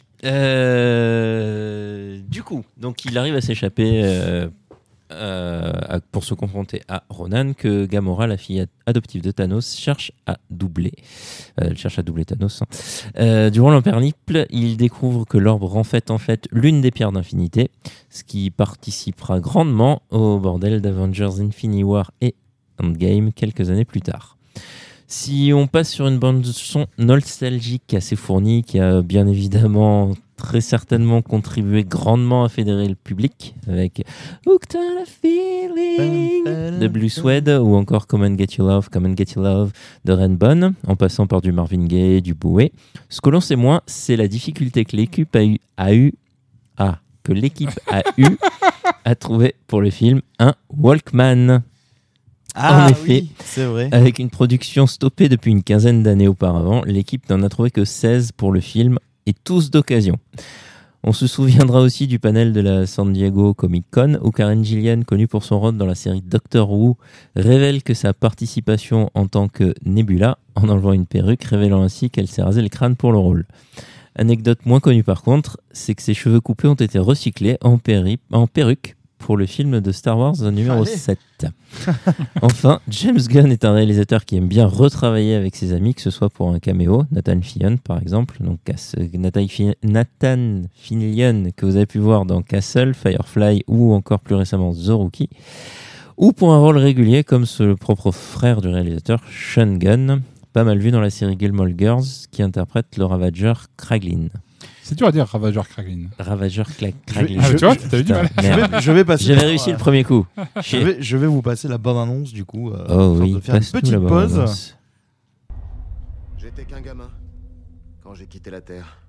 Euh, du coup, donc il arrive à s'échapper euh, euh, à- pour se confronter à Ronan, que Gamora, la fille ad- adoptive de Thanos, cherche à doubler. Euh, elle cherche à doubler Thanos. hein. Euh, durant leur périple, il découvre que l'orbe renfait en fait l'une des pierres d'infinité, ce qui participera grandement au bordel d'Avengers Infinity War et Endgame quelques années plus tard. Si on passe sur une bande son nostalgique assez fournie, qui a bien évidemment très certainement contribué grandement à fédérer le public, avec Hooked on a Feeling de Blue Suede, ou encore Come and Get Your Love, Come and Get Your Love de Rainbow, en passant par du Marvin Gaye, du Bowie. Ce que l'on sait moins, c'est la difficulté que l'équipe a eu, a eu ah, que l'équipe a eu à trouver pour le film un Walkman. Ah En effet. oui, c'est vrai. Avec une production stoppée depuis une quinzaine d'années auparavant, l'équipe n'en a trouvé que seize pour le film, et tous d'occasion. On se souviendra aussi du panel de la San Diego Comic Con, où Karen Gillian, connue pour son rôle dans la série Doctor Who, révèle que sa participation en tant que Nebula, en enlevant une perruque, révélant ainsi qu'elle s'est rasé le crâne pour le rôle. Anecdote moins connue par contre, c'est que ses cheveux coupés ont été recyclés en, péri- en perruque pour le film de Star Wars numéro Allez. sept. Enfin, James Gunn est un réalisateur qui aime bien retravailler avec ses amis, que ce soit pour un caméo, Nathan Fillion par exemple, donc Cass- Nathan Fi- Nathan Fillion que vous avez pu voir dans Castle, Firefly ou encore plus récemment The Rookie, ou pour un rôle régulier comme ce- le propre frère du réalisateur, Sean Gunn, pas mal vu dans la série Gilmore Girls, qui interprète le ravageur Kraglin. C'est dur à dire, Ravageur Kraglin. Ravageur Cla- Kraglin. Ah, mais tu vois, t'avais du mal. Je Merde. vais, je vais passer. J'avais réussi le premier coup. Je vais, je vais vous passer la bande annonce du coup. Euh, Oh afin oui, de faire une passe-nous petite la pause. bande-annonce. J'étais qu'un gamin quand j'ai quitté la Terre.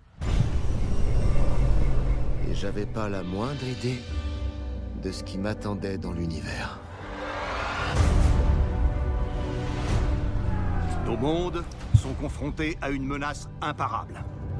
Et j'avais pas la moindre idée de ce qui m'attendait dans l'univers. Nos mondes sont confrontés à une menace imparable.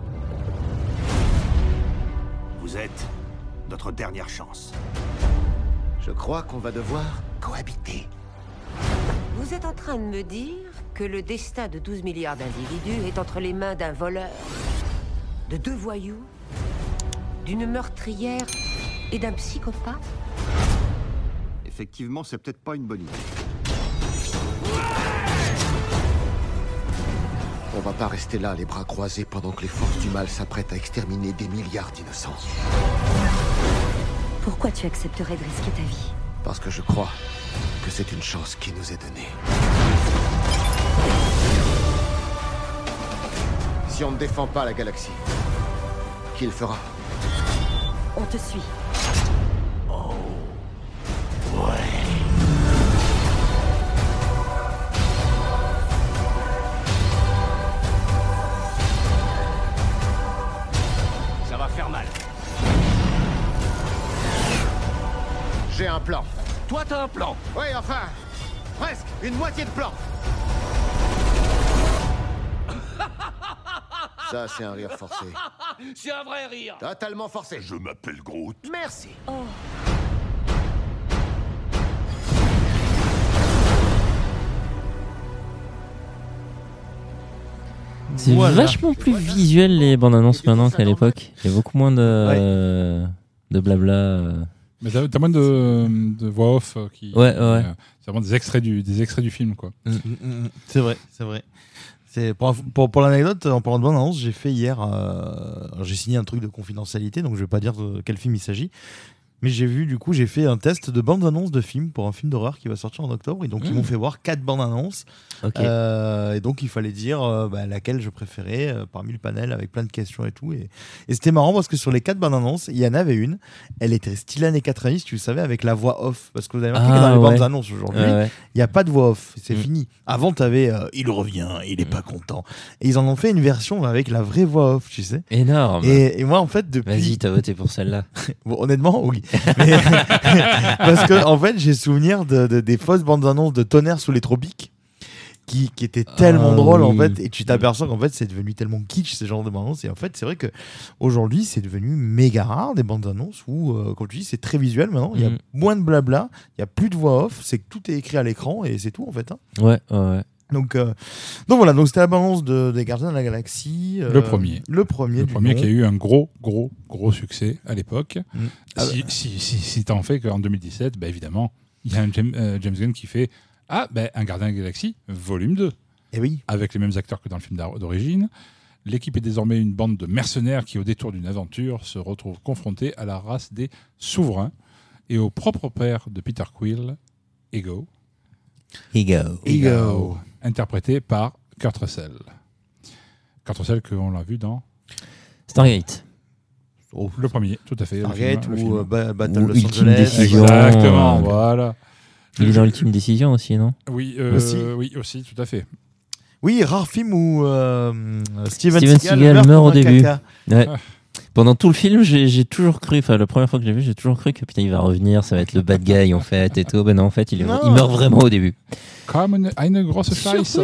Vous êtes notre dernière chance. Je crois qu'on va devoir cohabiter. Vous êtes en train de me dire que le destin de douze milliards d'individus est entre les mains d'un voleur, de deux voyous, d'une meurtrière Et d'un psychopathe? Effectivement, c'est peut-être pas une bonne idée. On va pas rester là, les bras croisés, pendant que les forces du mal s'apprêtent à exterminer des milliards d'innocents. Pourquoi tu accepterais de risquer ta vie? Parce que je crois que c'est une chance qui nous est donnée. Si on ne défend pas la galaxie, qui le fera? On te suit. Ça va faire mal. J'ai un plan. Toi, t'as un plan. Oui, enfin, presque, une moitié de plan. Ça, c'est un rire forcé. C'est un vrai rire. Totalement forcé. Je m'appelle Groot. Merci. C'est Voilà. vachement plus visuel les bandes annonces maintenant qu'à l'époque. Il y a beaucoup moins de, euh, de blabla. euh. Mais t'as, t'as moins de, de voix off euh, qui. Ouais, ouais. euh, c'est vraiment des extraits du, des extraits du film, quoi. Mm, mm, mm. C'est vrai, c'est vrai. C'est pour, pour, pour l'anecdote, en parlant de bande annonce, j'ai fait hier, euh, j'ai signé un truc de confidentialité, donc je vais pas dire de quel film il s'agit. Mais j'ai vu, du coup, j'ai fait un test de bande annonce de film pour un film d'horreur qui va sortir en octobre. Et donc, Mmh. ils m'ont fait voir quatre bandes annonces. Ok. Euh, et donc, il fallait dire euh, bah, laquelle je préférais euh, parmi le panel avec plein de questions et tout. Et, et c'était marrant parce que sur les quatre bandes annonces, il y en avait une. Elle était style années quatre-vingt-dix, tu le savais, avec la voix off. Parce que vous avez remarqué Ah, que dans les ouais. bandes annonces aujourd'hui, il Ouais, ouais. n'y a pas de voix off. C'est Mm. fini. Avant, tu avais euh, il revient, il est pas content. Et ils en ont fait une version avec la vraie voix off, tu sais. Énorme. Et, et moi, en fait, depuis. Vas-y, t'as voté pour celle-là. Bon, honnêtement, oui. Mais- parce que, en fait, j'ai souvenir de, de- des fausses bandes annonces de Tonnerre sous les tropiques qui, qui étaient tellement Ah, drôles, en oui. fait. Et tu t'aperçois qu'en fait, c'est devenu tellement kitsch, ces genres de bandes annonces. Et en fait, c'est vrai qu'aujourd'hui, c'est devenu méga rare des bandes annonces où, euh, comme tu dis, c'est très visuel maintenant. Il y a Mm. moins de blabla, il y a plus de voix off, c'est que tout est écrit à l'écran et c'est tout, en fait. hein. Ouais, ouais, ouais. Donc, euh, donc voilà, donc c'était la balance de, des Gardiens de la Galaxie. euh, Le premier. Le premier. Le du premier nom. qui a eu un gros, gros, gros succès à l'époque. Mm. Si, si, si, si t'en fais qu'en deux mille dix-sept, bah évidemment, il y a un James, euh, James Gunn qui fait Ah, ben un Gardien de la Galaxie, volume deux. Et oui. Avec les mêmes acteurs que dans le film d'ar- d'origine. L'équipe est désormais une bande de mercenaires qui, au détour d'une aventure, se retrouvent confrontés à la race des souverains et au propre père de Peter Quill, Ego. Ego. Ego. Interprété par Kurt Russell. Kurt Russell, qu'on l'a vu dans Stargate. Oh, le premier, tout à fait. le Stargate film, le ou film. euh, Ba- Battle Ou Los Ultime Angeles. Décision. Exactement, euh, voilà. Il est dans l'ultime décision aussi, non? Oui, euh, Aussi. oui, aussi, tout à fait. Oui, rare film où euh, Steven, Steven Seagal, Seagal meurt, meurt au comme un début. caca. Ouais. Ah. Pendant tout le film, j'ai j'ai toujours cru, enfin la première fois que je l'ai vu, j'ai toujours cru que putain il va revenir, ça va être le bad guy en fait et tout. Ben non, en fait, il, est, Non. il meurt vraiment au début. Comme une, eine grosse Scheiße.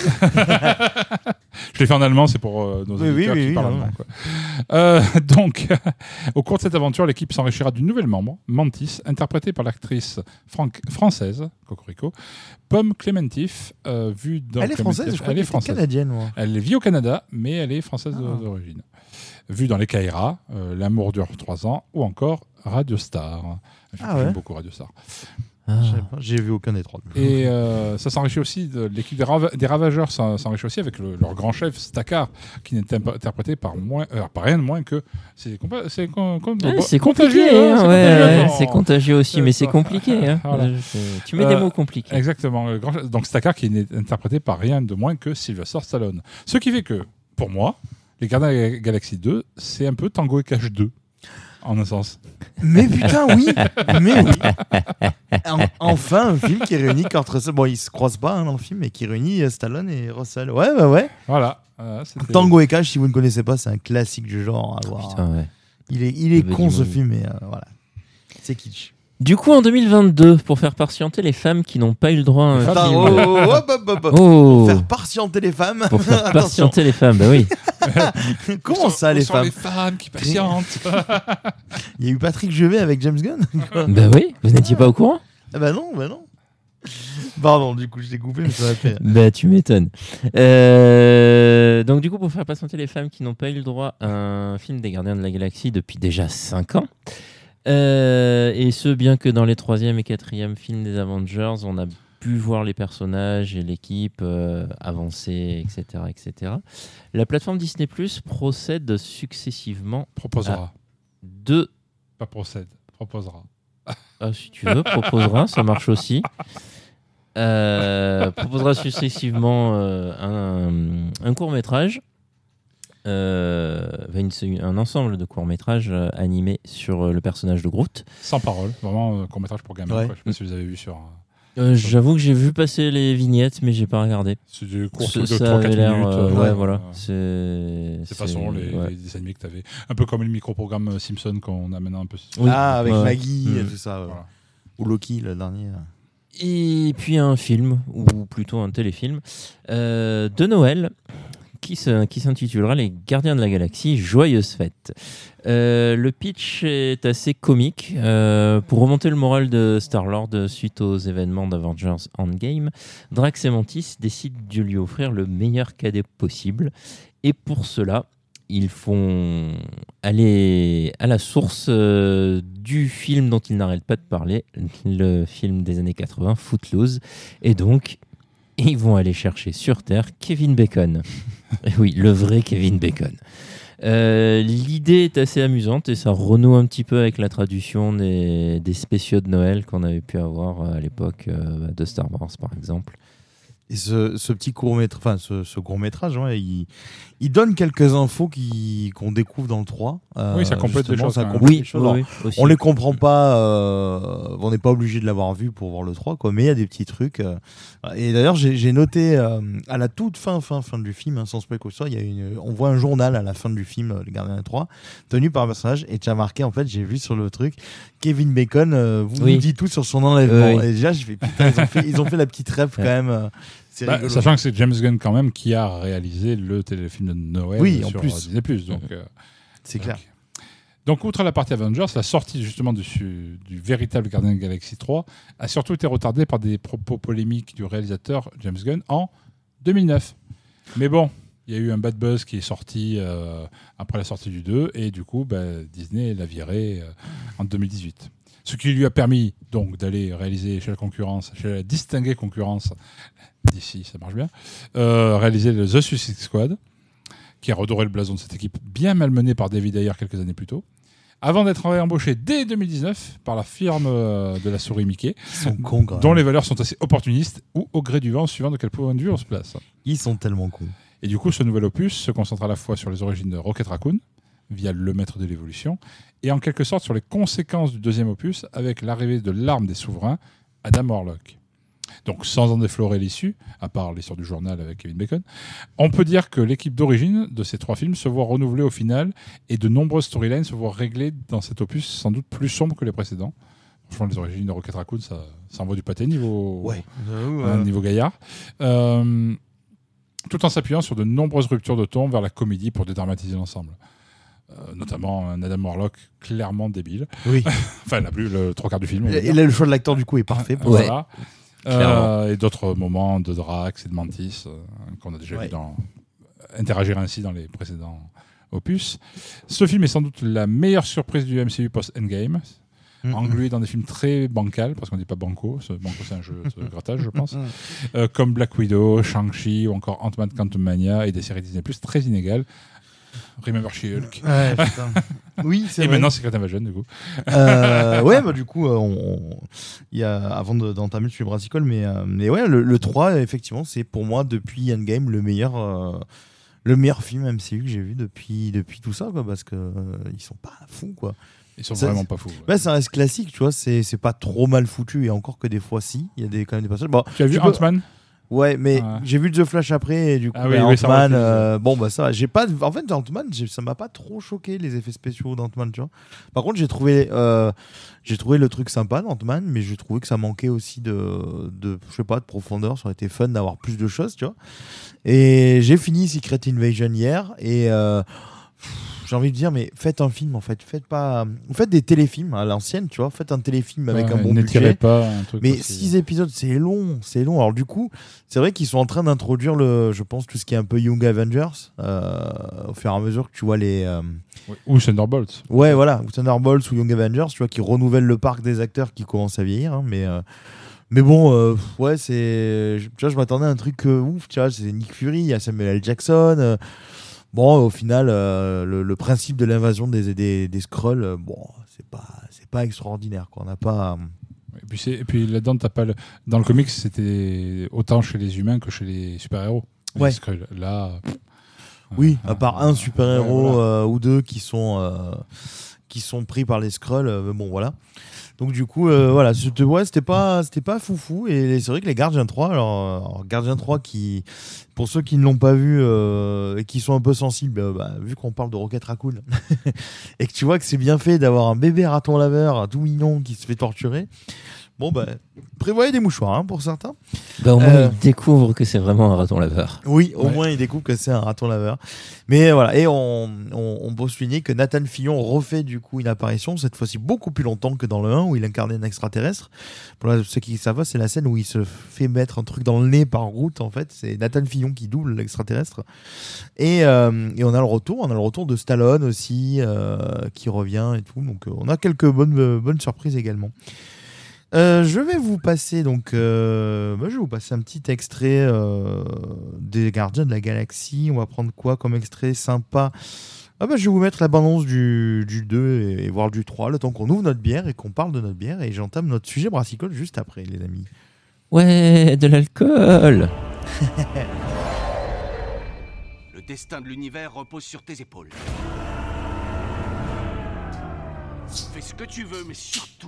Je l'ai fait en allemand, c'est pour euh, nos Oui, oui, auditeurs oui, qui oui, parlent non, allemand. Quoi. Euh, donc, au cours de cette aventure, l'équipe s'enrichira d'une nouvelle membre, Mantis, interprétée par l'actrice franc- française, Cocorico, Pomme Clémentif, euh, vue dans Elle est française, je crois elle qu'elle est était française. canadienne, moi. Elle vit au Canada, mais elle est française de- Ah. d'origine. Vue dans les Kaira, euh, L'amour dure trois ans, ou encore Radio Star. J'aime Ah ouais. beaucoup Radio Star. Ah. Je sais pas, j'ai vu aucun des trois. Et euh, ça s'enrichit aussi, de, l'équipe des, Rava- des Ravageurs s'en- s'enrichit aussi avec le- leur grand chef Stakar, qui n'est imp- interprété par, moins, euh, par rien de moins que. C'est, compa- c'est, com- com- Ouais, bon, c'est contagieux, compliqué, hein, hein, c'est ouais, contagieux, ouais, non. c'est contagieux aussi, mais c'est ça. compliqué. Hein. Voilà. Euh, c'est- Tu mets des Euh, mots compliqués. Exactement. le grand chef- donc Stakar qui n'est interprété par rien de moins que Sylvester Stallone. Ce qui fait que, pour moi, les Gardiens de la Galaxie deux, c'est un peu Tango et Cash deux, en un sens. Mais putain, oui Mais oui En- Enfin, un film qui réunit Kurt Russell. Bon, ils se croisent pas hein, dans le film, mais qui réunit euh, Stallone et Russell. Ouais, ouais, ouais. Voilà. Euh, c'était- Tango et Cash, si vous ne connaissez pas, c'est un classique du genre. à voir. Putain, ouais. Il est, il est Le con Buddy ce Movie. film, mais euh, voilà. C'est kitsch. Du coup, en deux mille vingt-deux, pour faire patienter les femmes qui n'ont pas eu le droit à un Les femmes Attends, film. oh, oh, oh, hop, hop, hop, hop. Oh, Faire patienter les femmes. pour faire Attention. patienter les femmes, bah oui. Comment Où ça, sont- les où sont femmes les femmes qui patientent. Il y a eu Patrick Jevet avec James Gunn. Bah oui, vous n'étiez pas au courant? Ah bah non, bah non. Pardon, du coup, je l'ai coupé, mais ça m'a fait. Bah tu m'étonnes. Euh, donc du coup, pour faire patienter les femmes qui n'ont pas eu le droit à un film des Gardiens de la Galaxie depuis déjà cinq ans, Euh, et ce, bien que dans les troisième et quatrième films des Avengers, on a pu voir les personnages et l'équipe euh, avancer, et cetera, et cetera. La plateforme Disney Plus procède successivement Proposera. à deux... Pas procède, proposera. Ah, si tu veux, proposera, ça marche aussi. Euh, proposera successivement euh, un, un court-métrage, euh, une, un ensemble de courts-métrages euh, animés sur euh, le personnage de Groot. Sans parole, vraiment euh, court-métrage pour gamins. Ouais. Quoi. Je sais pas si vous avez vu sur... Euh, j'avoue que j'ai vu passer les vignettes, mais j'ai pas regardé. C'est du court Ce- de ça trois quatre avait l'air, minutes. euh, euh, ouais, euh, voilà. C'est. C'est façon les, ouais. les dessins animés que tu avais. Un peu comme le micro-programme Simpson qu'on a maintenant un peu. Oui. Ah, avec Ouais. Maggie et Mm. tout ça. ouais. Voilà. Ou Loki, le dernier. Et puis un film, ou plutôt un téléfilm, euh, de Noël, qui, se, qui s'intitulera Les Gardiens de la Galaxie, Joyeuses Fêtes. Euh, le pitch est assez comique. Euh, pour remonter le moral de Star-Lord suite aux événements d'Avengers Endgame, Drax et Mantis décident de lui offrir le meilleur cadeau possible. Et pour cela, ils font aller à la source euh, du film dont ils n'arrêtent pas de parler, le film des années quatre-vingts, Footloose. Et donc, ils vont aller chercher sur Terre Kevin Bacon. Et oui, le vrai Kevin Bacon. Euh, l'idée est assez amusante et ça renoue un petit peu avec la traduction des, des spéciaux de Noël qu'on avait pu avoir à l'époque euh, de Star Wars, par exemple. Et ce, ce petit court-métrage, enfin ce, ce court-métrage, ouais, il, il donne quelques infos qui, qu'on découvre dans le trois. Euh, Oui, ça complète des justement, choses, ça quand même. complète Oui, des choses. oui, Alors, oui, aussi. on les comprend pas, euh, on n'est pas obligé de l'avoir vu pour voir le trois, quoi, mais il y a des petits trucs. Euh, et d'ailleurs, j'ai, j'ai noté euh, à la toute fin, fin, fin du film, hein, sans spoiler quoi que ce soit, il y a une, on voit un journal à la fin du film, Les Gardiens des trois, tenu par un personnage, et tu as marqué, en fait, j'ai vu sur le truc, Kevin Bacon, euh, vous Oui. nous dites tout sur son enlèvement. Oui. Et déjà, je fais, putain, ils ont fait, ils ont fait la petite rêve quand même. euh, c'est Bah, rigolo. sachant que c'est James Gunn quand même qui a réalisé le téléfilm de Noël Oui, en sur plus. euh, Disney plus. Donc, euh, C'est clair. donc, outre la partie Avengers, la sortie justement du, du véritable Gardien de la Galaxie trois a surtout été retardée par des propos polémiques du réalisateur James Gunn en deux mille neuf. Mais bon, il y a eu un bad buzz qui est sorti euh, après la sortie du deux et du coup, bah, Disney l'a viré euh, en deux mille dix-huit. Ce qui lui a permis donc d'aller réaliser chez la concurrence, chez la distinguée concurrence, d'ici ça marche bien, euh, réaliser le The Suicide Squad, qui a redoré le blason de cette équipe bien malmenée par David Ayer quelques années plus tôt, avant d'être embauché dès deux mille dix-neuf par la firme euh, de la souris Mickey, Ils sont cons quand même. dont les valeurs sont assez opportunistes ou au gré du vent, suivant de quel point de vue on se place. Ils sont tellement cons. Et du coup, ce nouvel opus se concentre à la fois sur les origines de Rocket Raccoon, via le maître de l'évolution, et en quelque sorte sur les conséquences du deuxième opus avec l'arrivée de l'arme des souverains, Adam Warlock. Donc sans en déflorer l'issue, à part l'histoire du journal avec Kevin Bacon, on peut dire que l'équipe d'origine de ces trois films se voit renouvelée au final et de nombreuses storylines se voient réglées dans cet opus sans doute plus sombre que les précédents. Franchement, les origines de Rocket Raccoon, ça, ça envoie du pâté niveau, Ouais. hein, niveau gaillard. Euh, tout en s'appuyant sur de nombreuses ruptures de ton vers la comédie pour dédramatiser l'ensemble. Euh, notamment un Adam Warlock clairement débile. Oui. Enfin, il n'a plus le trois quarts du film. on va Et dire. là, le choix de l'acteur, du coup, est parfait. Pour Ouais. Voilà. Clairement. Euh, et d'autres moments de Drax et de Mantis euh, qu'on a déjà Ouais. vu dans, interagir ainsi dans les précédents opus. Ce film est sans doute la meilleure surprise du M C U post-Endgame, Mm-hmm. englué dans des films très bancals, parce qu'on ne dit pas banco, ce banco c'est un jeu de grattage je pense, euh, comme Black Widow, Shang-Chi ou encore Ant-Man Quantumania et des séries Disney Plus très inégales. Remember She-Hulk. Ouais, putain. Oui, c'est Et vrai. maintenant Secret Invasion du coup. Euh, ouais, bah du coup, euh, on, on- il y a, avant de- d'entamer le sujet brassicole, mais, euh, mais ouais, le, le trois, effectivement, c'est pour moi, depuis Endgame, le meilleur, euh, le meilleur film M C U que j'ai vu depuis, depuis tout ça, quoi, parce que euh, ils sont pas fous, quoi. Ils sont Ça, vraiment c'est- pas fous. ouais. Ouais, ça reste classique, tu vois, c'est, c'est pas trop mal foutu, et encore que des fois, si, il y a des, quand même des passages. Bon, Tu as vu tu peux- Ant-Man? Ouais, mais Ouais. j'ai vu The Flash après, et du coup, Ah oui, bah, oui, ça Ant-Man, refuse. euh, bon, bah ça va. J'ai pas, en fait, Ant-Man, j'ai- ça m'a pas trop choqué, les effets spéciaux d'Ant-Man, tu vois. Par contre, j'ai trouvé, euh, j'ai trouvé le truc sympa d'Ant-Man, mais j'ai trouvé que ça manquait aussi de, de, je sais pas, de profondeur. Ça aurait été fun d'avoir plus de choses, tu vois. Et j'ai fini Secret Invasion hier, et euh, pff, j'ai envie de dire, mais faites un film en fait. Faites pas, faites des téléfilms à l'ancienne, tu vois. Faites un téléfilm avec Ouais, un bon n'étirez budget. pas un truc Mais aussi. six épisodes, c'est long, c'est long. Alors du coup, c'est vrai qu'ils sont en train d'introduire le, je pense, tout ce qui est un peu Young Avengers, euh, au fur et à mesure que tu vois les. Euh... Ouais. Ou Thunderbolts. Ouais, voilà, ou Thunderbolts ou Young Avengers, tu vois, qui renouvellent le parc des acteurs qui commencent à vieillir, hein, mais. Euh... Mais bon, euh, ouais, c'est. Tu vois, je m'attendais à un truc euh, ouf, tu vois, c'est Nick Fury, il y a Samuel L. Jackson. Euh... Bon, au final, euh, le, le principe de l'invasion des, des, des Skrulls, euh, bon, c'est pas, c'est pas extraordinaire, quoi. On n'a pas. Et puis, c'est, et puis là-dedans, t'as pas le... dans le comics, c'était autant chez les humains que chez les super-héros. Les Ouais. Skrulls. Là. pff, Oui, euh, à part euh, un super-héros ouais, voilà. euh, ou deux qui sont, euh, qui sont pris par les Skrulls, euh, mais bon, voilà. Donc du coup, euh, voilà, c'était, ouais, c'était pas, c'était pas foufou. Et c'est vrai que les Gardiens trois, alors, alors Gardiens trois qui, pour ceux qui ne l'ont pas vu euh, et qui sont un peu sensibles, euh, bah, vu qu'on parle de Rocket Raccoon et que tu vois que c'est bien fait d'avoir un bébé raton laveur tout mignon qui se fait torturer. Bon, bah, prévoyez des mouchoirs hein, pour certains. Bah, au moins, Euh, il découvre que c'est vraiment un raton laveur. Oui, au Ouais. moins il découvre que c'est un raton laveur. Mais voilà, et on, on, on peut souligner que Nathan Fillion refait du coup une apparition, cette fois-ci beaucoup plus longtemps que dans le un où il incarnait un extraterrestre. Pour ceux qui savent, c'est la scène où il se fait mettre un truc dans le nez par Groot en fait. C'est Nathan Fillion qui double l'extraterrestre. Et, euh, et on a le retour, on a le retour de Stallone aussi euh, qui revient et tout. Donc euh, on a quelques bonnes, euh, bonnes surprises également. Euh, je vais vous passer donc, euh, bah, je vais vous passer un petit extrait euh, des Gardiens de la Galaxie. On va prendre quoi comme extrait sympa? Ah bah, je vais vous mettre la bande-annonce du, du deux et, et voir du trois, le temps qu'on ouvre notre bière et qu'on parle de notre bière. Et j'entame notre sujet brassicole juste après, les amis. Ouais, de l'alcool. Le destin de l'univers repose sur tes épaules. Fais ce que tu veux, mais surtout,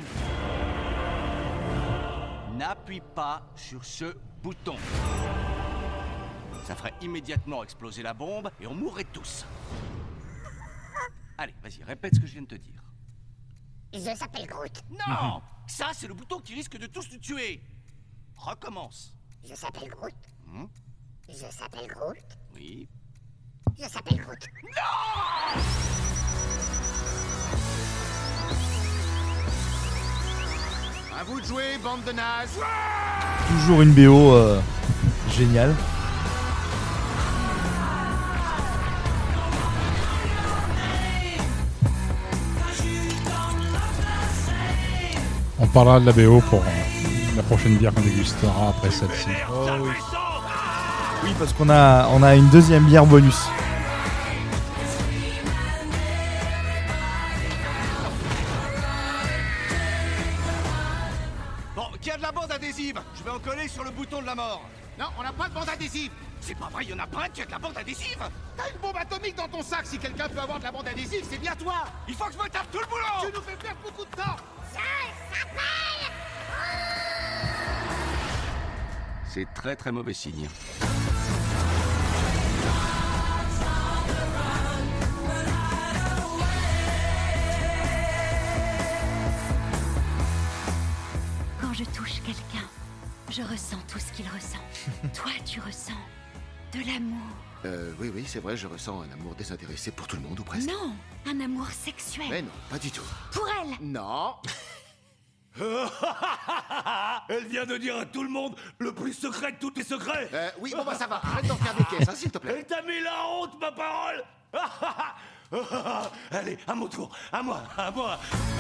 n'appuie pas sur ce bouton. Ça ferait immédiatement exploser la bombe et on mourrait tous. Allez, vas-y, répète ce que je viens de te dire. Je s'appelle Groot. Non, ça c'est le bouton qui risque de tous nous tuer. Recommence. Je s'appelle Groot. Hmm, Je s'appelle Groot. oui. Je s'appelle Groot. À vous de jouer, bande de nazes. Toujours une B O euh, géniale. On parlera de la B O pour euh, la prochaine bière qu'on dégustera après celle-ci. Oui, parce qu'on a, on a une deuxième bière bonus. Bon, qui a de la bande adhésive? Je vais en coller sur le bouton de la mort. Non, on n'a pas de bande adhésive. C'est pas vrai, il y en a pas un qui a de la bande adhésive. T'as une bombe atomique dans ton sac. Si quelqu'un peut avoir de la bande adhésive, c'est bien toi. Il faut que je me tape tout le boulot. Tu nous fais perdre beaucoup de temps. C'est très très mauvais signe. Quand je touche quelqu'un, je ressens tout ce qu'il ressent. Toi, tu ressens de l'amour. Euh, oui, oui, c'est vrai, je ressens un amour désintéressé pour tout le monde ou presque. Non, un amour sexuel. Mais non, pas du tout. Pour elle. Non. Elle vient de dire à tout le monde le plus secret de tous les secrets. Euh, oui, bon bah ça va, arrête d'en faire des caisses, hein, s'il te plaît. Elle t'a mis la honte, ma parole. Allez, à mon tour, à moi, à moi.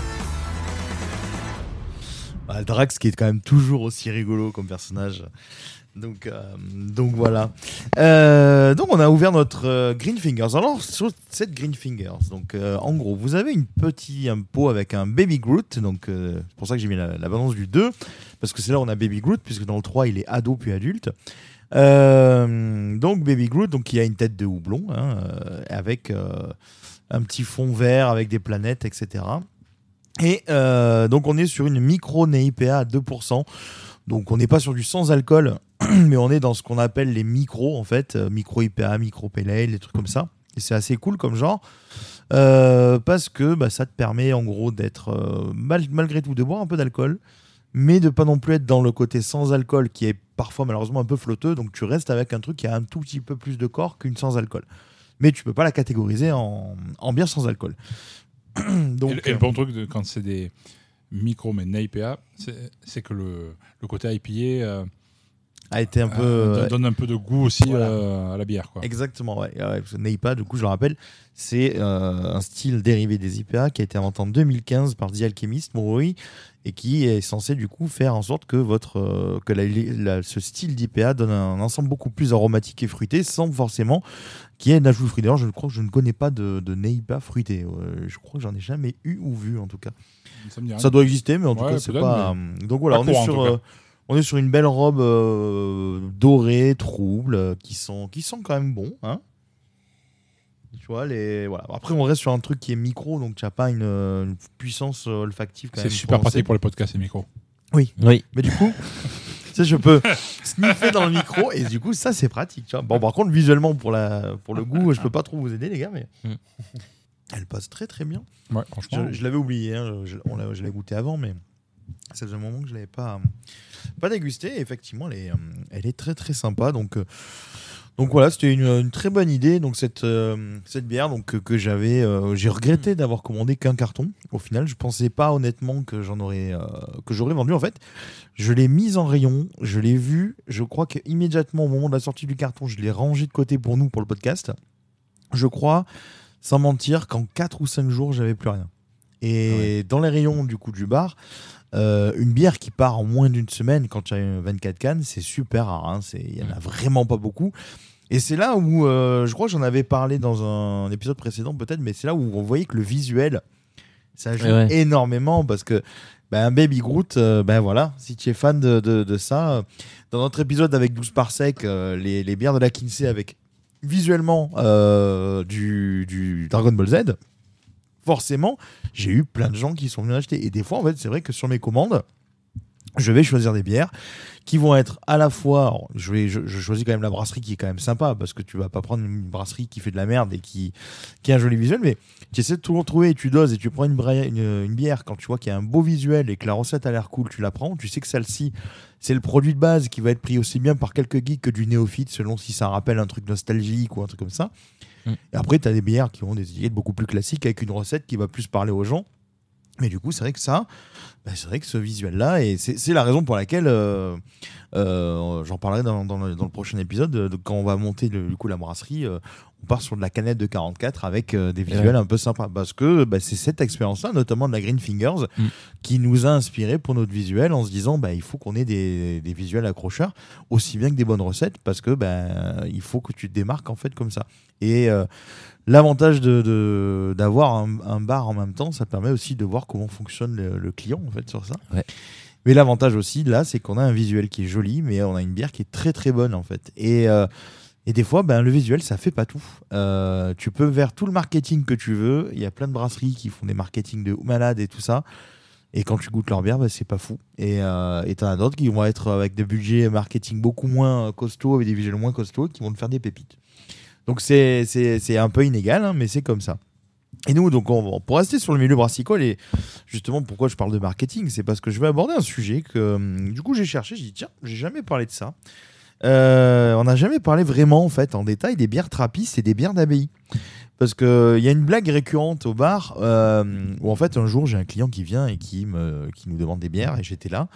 Bah, Drax qui est quand même toujours aussi rigolo comme personnage. Donc, euh, donc voilà. Euh, donc on a ouvert notre euh, Green Fingers. Alors sur cette Green Fingers, donc euh, en gros, vous avez une petite un pot avec un Baby Groot. Donc euh, c'est pour ça que j'ai mis la, la balance du deux parce que c'est là où on a Baby Groot puisque dans le trois il est ado puis adulte. Euh, donc Baby Groot, donc il a une tête de houblon hein, euh, avec euh, un petit fond vert avec des planètes, et cetera. Et euh, donc on est sur une micro N I P A à deux pour cent. Donc on n'est pas sur du sans alcool, mais on est dans ce qu'on appelle les micros en fait, euh, micro I P A, micro Pale Ale, des trucs comme ça. Et c'est assez cool comme genre, euh, parce que bah, ça te permet en gros d'être, euh, mal, malgré tout, de boire un peu d'alcool, mais de pas non plus être dans le côté sans alcool qui est parfois malheureusement un peu flotteux, donc tu restes avec un truc qui a un tout petit peu plus de corps qu'une sans alcool. mais tu peux pas la catégoriser en, en bière sans alcool. Donc, et, le, et le bon truc de, quand c'est des micro mais une I P A, c'est, c'est que le, le côté I P A euh, a été un peu euh, donne un peu de goût aussi voilà. euh, à la bière, quoi. Exactement, ouais. ouais parce que une I P A, du coup, je le rappelle, c'est euh, un style dérivé des I P A qui a été inventé en deux mille quinze par The Alchemist Brewery et qui est censé du coup faire en sorte que votre euh, que la, la, ce style d'I P A donne un ensemble beaucoup plus aromatique et fruité sans forcément qu'il y ait un ajout de fruits. D'ailleurs, je crois que je ne connais pas de, de I P A fruité. Euh, je crois que j'en ai jamais eu ou vu en tout cas. Ça, me dit rien. Ça doit exister, mais en tout ouais, cas, c'est pas. Mais... Donc voilà, pas on est courant, sur. Euh, on est sur une belle robe euh, dorée, trouble, euh, qui sent, qui sent quand même bon, hein. Tu vois, les... voilà. Après, on reste sur un truc qui est micro, donc tu n'as pas une, une puissance olfactive quand c'est même. C'est super pratique pour les podcasts et micros. Oui. Oui. Mais du coup, tu sais, je peux sniffer dans le micro et du coup, ça, c'est pratique. Tu vois. Bon, par contre, visuellement, pour, la... pour le goût, je peux pas trop vous aider, les gars, mais mm. elle passe très très bien. Ouais, franchement. Je, je l'avais oublié, hein. je, on l'a, je l'ai goûté avant, mais ça faisait un moment que je l'avais pas, pas dégusté. Et effectivement, elle est, elle est très très sympa. Donc. Euh, Donc voilà, c'était une, une très bonne idée. Donc cette, euh, cette bière donc, que, que j'avais, euh, j'ai regretté d'avoir commandé qu'un carton. Au final, je pensais pas honnêtement que j'en aurais, euh, que j'aurais vendu. En fait, je l'ai mise en rayon, je l'ai vue. Je crois qu'immédiatement au moment de la sortie du carton, je l'ai rangé de côté pour nous pour le podcast. Je crois, sans mentir, qu'en quatre ou cinq jours, j'avais plus rien. Et ah ouais. Dans les rayons du coup du bar. Euh, une bière qui part en moins d'une semaine quand tu as vingt-quatre cannes, c'est super rare, hein, il n'y en a vraiment pas beaucoup. Et c'est là où, euh, je crois que j'en avais parlé dans un épisode précédent peut-être, mais c'est là où on voyait que le visuel, ça joue ouais. énormément parce que ben, un Baby Groot, euh, ben voilà, si tu es fan de, de, de ça, dans notre épisode avec douze par sec, euh, les, les bières de la Kinsey avec visuellement euh, du, du Dragon Ball Z, forcément, j'ai eu plein de gens qui sont venus acheter. Et des fois, en fait, c'est vrai que sur mes commandes, je vais choisir des bières qui vont être à la fois... Alors, je, vais, je, je choisis quand même la brasserie qui est quand même sympa, parce que tu vas pas prendre une brasserie qui fait de la merde et qui, qui a un joli visuel, mais tu essaies de toujours trouver et tu doses et tu prends une, bra- une, une bière quand tu vois qu'il y a un beau visuel et que la recette a l'air cool, tu la prends. Tu sais que celle-ci, c'est le produit de base qui va être pris aussi bien par quelques geeks que du néophyte, selon si ça rappelle un truc nostalgique ou un truc comme ça. Et après, tu as des bières qui ont des étiquettes beaucoup plus classiques avec une recette qui va plus parler aux gens. Mais du coup, c'est vrai que ça, bah, c'est vrai que ce visuel-là, et c'est, c'est la raison pour laquelle, euh, euh, j'en parlerai dans, dans, le, dans le prochain épisode, de, de, quand on va monter le, du coup, la brasserie, euh, on part sur de la canette de quarante-quatre avec euh, des visuels ouais. un peu sympas. Parce que bah, c'est cette expérience-là, notamment de la Green Fingers, mm. qui nous a inspiré pour notre visuel en se disant bah, il faut qu'on ait des, des visuels accrocheurs, aussi bien que des bonnes recettes, parce que bah, il faut que tu te démarques en fait comme ça. Et euh, l'avantage de, de, d'avoir un, un bar en même temps, ça permet aussi de voir comment fonctionne le, le client en fait sur ça. Ouais. Mais l'avantage aussi là, c'est qu'on a un visuel qui est joli, mais on a une bière qui est très très bonne en fait. Et, euh, et des fois, ben, le visuel, ça fait pas tout. Euh, tu peux faire tout le marketing que tu veux. Il y a plein de brasseries qui font des marketing de malades et tout ça. Et quand tu goûtes leur bière, ben, c'est pas fou. Et euh, et t'en as d'autres qui vont être avec des budgets marketing beaucoup moins costauds, avec des visuels moins costauds, qui vont te faire des pépites. Donc c'est, c'est, c'est un peu inégal, hein, mais c'est comme ça. Et nous, donc, on, pour rester sur le milieu brassicole, et justement pourquoi je parle de marketing, c'est parce que je vais aborder un sujet que du coup j'ai cherché, j'ai dit tiens, j'ai jamais parlé de ça. Euh, on n'a jamais parlé vraiment en fait en détail des bières trappistes et des bières d'abbaye. Parce qu'il y a une blague récurrente au bar euh, où en fait un jour j'ai un client qui vient et qui, me, qui nous demande des bières et j'étais là.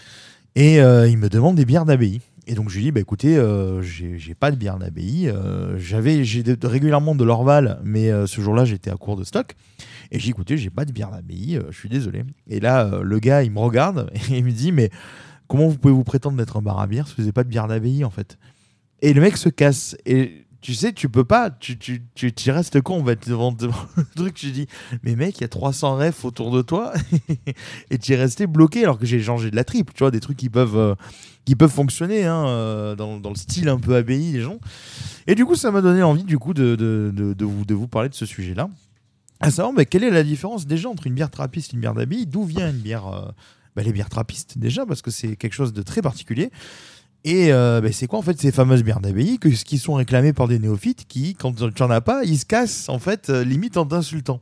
Et euh, il me demande des bières d'abbaye. Et donc je lui dis bah écoutez euh, j'ai, j'ai pas de bière d'abbaye, euh, j'avais j'ai de, de, régulièrement de l'Orval, mais euh, ce jour-là j'étais à court de stock et j'ai dit écoutez j'ai pas de bière d'abbaye, euh, je suis désolé. Et là euh, le gars il me regarde et il me dit mais comment vous pouvez vous prétendre d'être un bar à bière si vous n'avez pas de bière d'abbaye en fait. Et le mec se casse et tu sais, tu peux pas, tu, tu, tu, tu restes con, on va te devant, devant le truc, tu dis, mais mec, il y a trois cents refs autour de toi, et tu es resté bloqué, alors que j'ai changé de la triple, tu vois, des trucs qui peuvent, euh, qui peuvent fonctionner, hein, euh, dans, dans le style un peu abbaye, les gens. Et du coup, ça m'a donné envie, du coup, de, de, de, de, vous, de vous parler de ce sujet-là. À savoir, bah, quelle est la différence, déjà, entre une bière trappiste et une bière d'abbaye? D'où vient une bière, euh, bah, les bières trappistes, déjà, parce que c'est quelque chose de très particulier. Et euh, bah c'est quoi en fait ces fameuses bières d'abbaye que, qui sont réclamées par des néophytes qui, quand tu n'en as pas, ils se cassent en fait, euh, limite en t'insultant.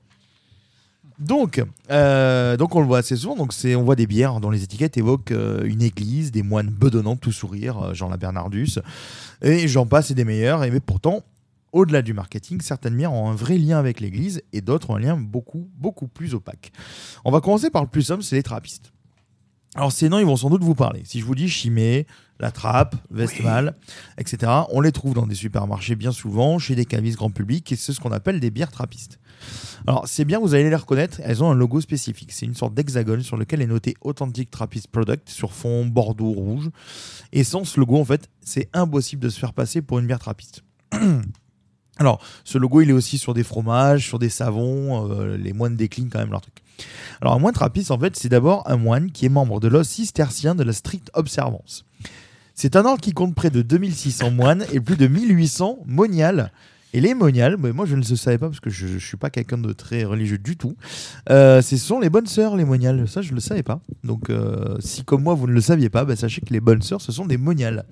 Donc, euh, donc on le voit assez souvent. Donc c'est, on voit des bières dont les étiquettes évoquent euh, une église, des moines bedonnants tout sourire, euh, genre la Bernardus, et j'en passe et des meilleurs. Et mais pourtant, au-delà du marketing, certaines bières ont un vrai lien avec l'église et d'autres ont un lien beaucoup, beaucoup plus opaque. On va commencer par le plus simple, c'est les trappistes. Alors ces noms, ils vont sans doute vous parler. Si je vous dis Chimay, La Trappe, Westmalle, oui. et cetera, on les trouve dans des supermarchés bien souvent, chez des cavistes grand public, et c'est ce qu'on appelle des bières trappistes. Alors c'est bien, vous allez les reconnaître, elles ont un logo spécifique. C'est une sorte d'hexagone sur lequel est noté Authentic Trappist Product sur fond bordeaux rouge. Et sans ce logo, en fait, c'est impossible de se faire passer pour une bière trappiste. Alors, ce logo, il est aussi sur des fromages, sur des savons. Euh, les moines déclinent quand même leur truc. Alors, un moine trappiste, en fait, c'est d'abord un moine qui est membre de l'ordre cistercien de la stricte observance. C'est un ordre qui compte près de deux mille six cents moines et plus de mille huit cents moniales. Et les moniales, bah, moi je ne le savais pas parce que je ne suis pas quelqu'un de très religieux du tout. Euh, ce sont les bonnes sœurs, les moniales. Ça, je ne le savais pas. Donc, euh, si comme moi vous ne le saviez pas, bah, sachez que les bonnes sœurs, ce sont des moniales.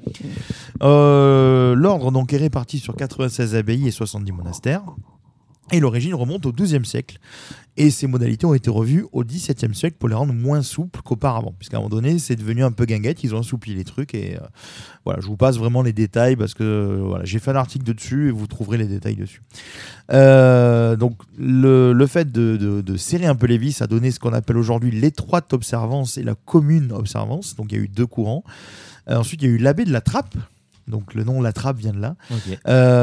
Euh, l'ordre donc, est réparti sur quatre-vingt-seize abbayes et soixante-dix monastères. Et l'origine remonte au douzième siècle. Et ces modalités ont été revues au dix-septième siècle pour les rendre moins souples qu'auparavant. Puisqu'à un moment donné, c'est devenu un peu guinguette, ils ont assoupli les trucs. Et euh, voilà, je vous passe vraiment les détails parce que euh, voilà, j'ai fait un article dessus et vous trouverez les détails dessus. Euh, donc, le, le fait de, de, de serrer un peu les vis a donné ce qu'on appelle aujourd'hui l'étroite observance et la commune observance. Donc, il y a eu deux courants. Euh, ensuite, il y a eu l'abbé de la Trappe. Donc le nom La Trappe vient de là, okay.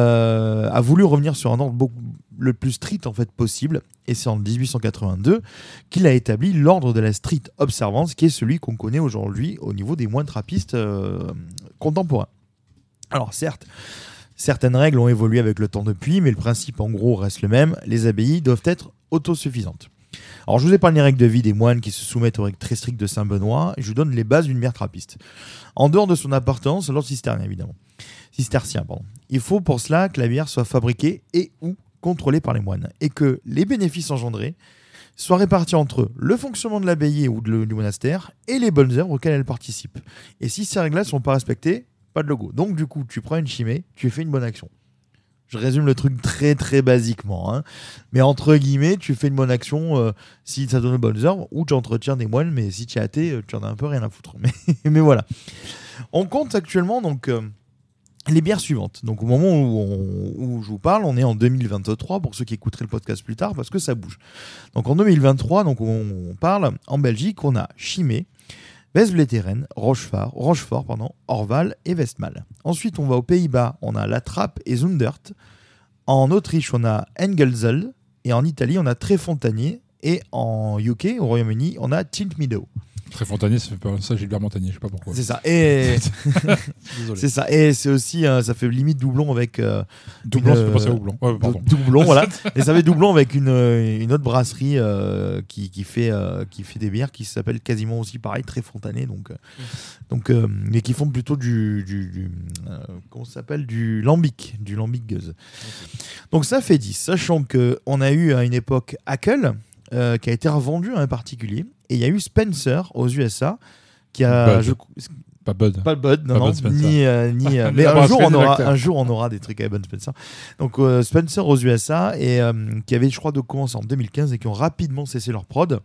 euh, a voulu revenir sur un ordre beaucoup, le plus strict en fait possible, et c'est en dix-huit cent quatre-vingt-deux qu'il a établi l'ordre de la stricte observance, qui est celui qu'on connaît aujourd'hui au niveau des moines trappistes euh, contemporains. Alors certes, certaines règles ont évolué avec le temps depuis, mais le principe en gros reste le même, les abbayes doivent être autosuffisantes. Alors, je vous épargne les règles de vie des moines qui se soumettent aux règles très strictes de Saint-Benoît et je vous donne les bases d'une bière trappiste. En dehors de son appartenance à l'ordre cistercien, évidemment. Cistercien, pardon. Il faut pour cela que la bière soit fabriquée et ou contrôlée par les moines et que les bénéfices engendrés soient répartis entre le fonctionnement de l'abbaye ou de, du monastère et les bonnes œuvres auxquelles elle participe. Et si ces règles-là ne sont pas respectées, pas de logo. Donc, du coup, tu prends une chimée, tu fais une bonne action. Je résume le truc très très basiquement, hein. Mais entre guillemets, tu fais une bonne action euh, si ça donne de bonnes œuvres, ou tu entretiens des moines, mais si tu es athée, tu en as un peu rien à foutre. Mais, mais voilà. On compte actuellement donc euh, les bières suivantes. Donc au moment où, on, où je vous parle, on est en deux mille vingt-trois pour ceux qui écouteraient le podcast plus tard, parce que ça bouge. Donc en deux mille vingt-trois, donc on, on parle en Belgique, on a Chimay, Westvleteren, Rochefort, Rochefort pardon, Orval et Westmalle. Ensuite, on va aux Pays-Bas, on a La Trappe et Zundert. En Autriche, on a Engelsel. Et en Italie, on a Tréfontanier. Et en U K, au Royaume-Uni, on a Tint Meadow. Tréfontanier, ça fait pas ça, Gilbert Montagnier, je sais pas pourquoi. C'est ça. Et c'est ça. Et c'est aussi, euh, ça fait limite doublon avec. Euh, doublon, ça fait passer au doublon. Ouais, pardon. Doublon, voilà. Et ça fait doublon avec une, une autre brasserie euh, qui, qui, fait, euh, qui fait des bières qui s'appelle quasiment aussi pareil, Tréfontanier. Donc, euh, donc, euh, mais qui font plutôt du. du, du euh, comment ça s'appelle Du lambic. Du lambic gueuse. Okay. Donc ça fait dix. Sachant qu'on a eu à une époque Hackle. Euh, qui a été revendu à un particulier. Et il y a eu Spencer aux U S A qui a... Je... Pas Bud. Pas Bud, non, pas non. Bud Ni, euh, ni, euh, mais un jour, on aura, un jour, on aura des trucs avec Bud Spencer. Donc, euh, Spencer aux U S A, et, euh, qui avait, je crois, de commencer en deux mille quinze et qui ont rapidement cessé leur prod.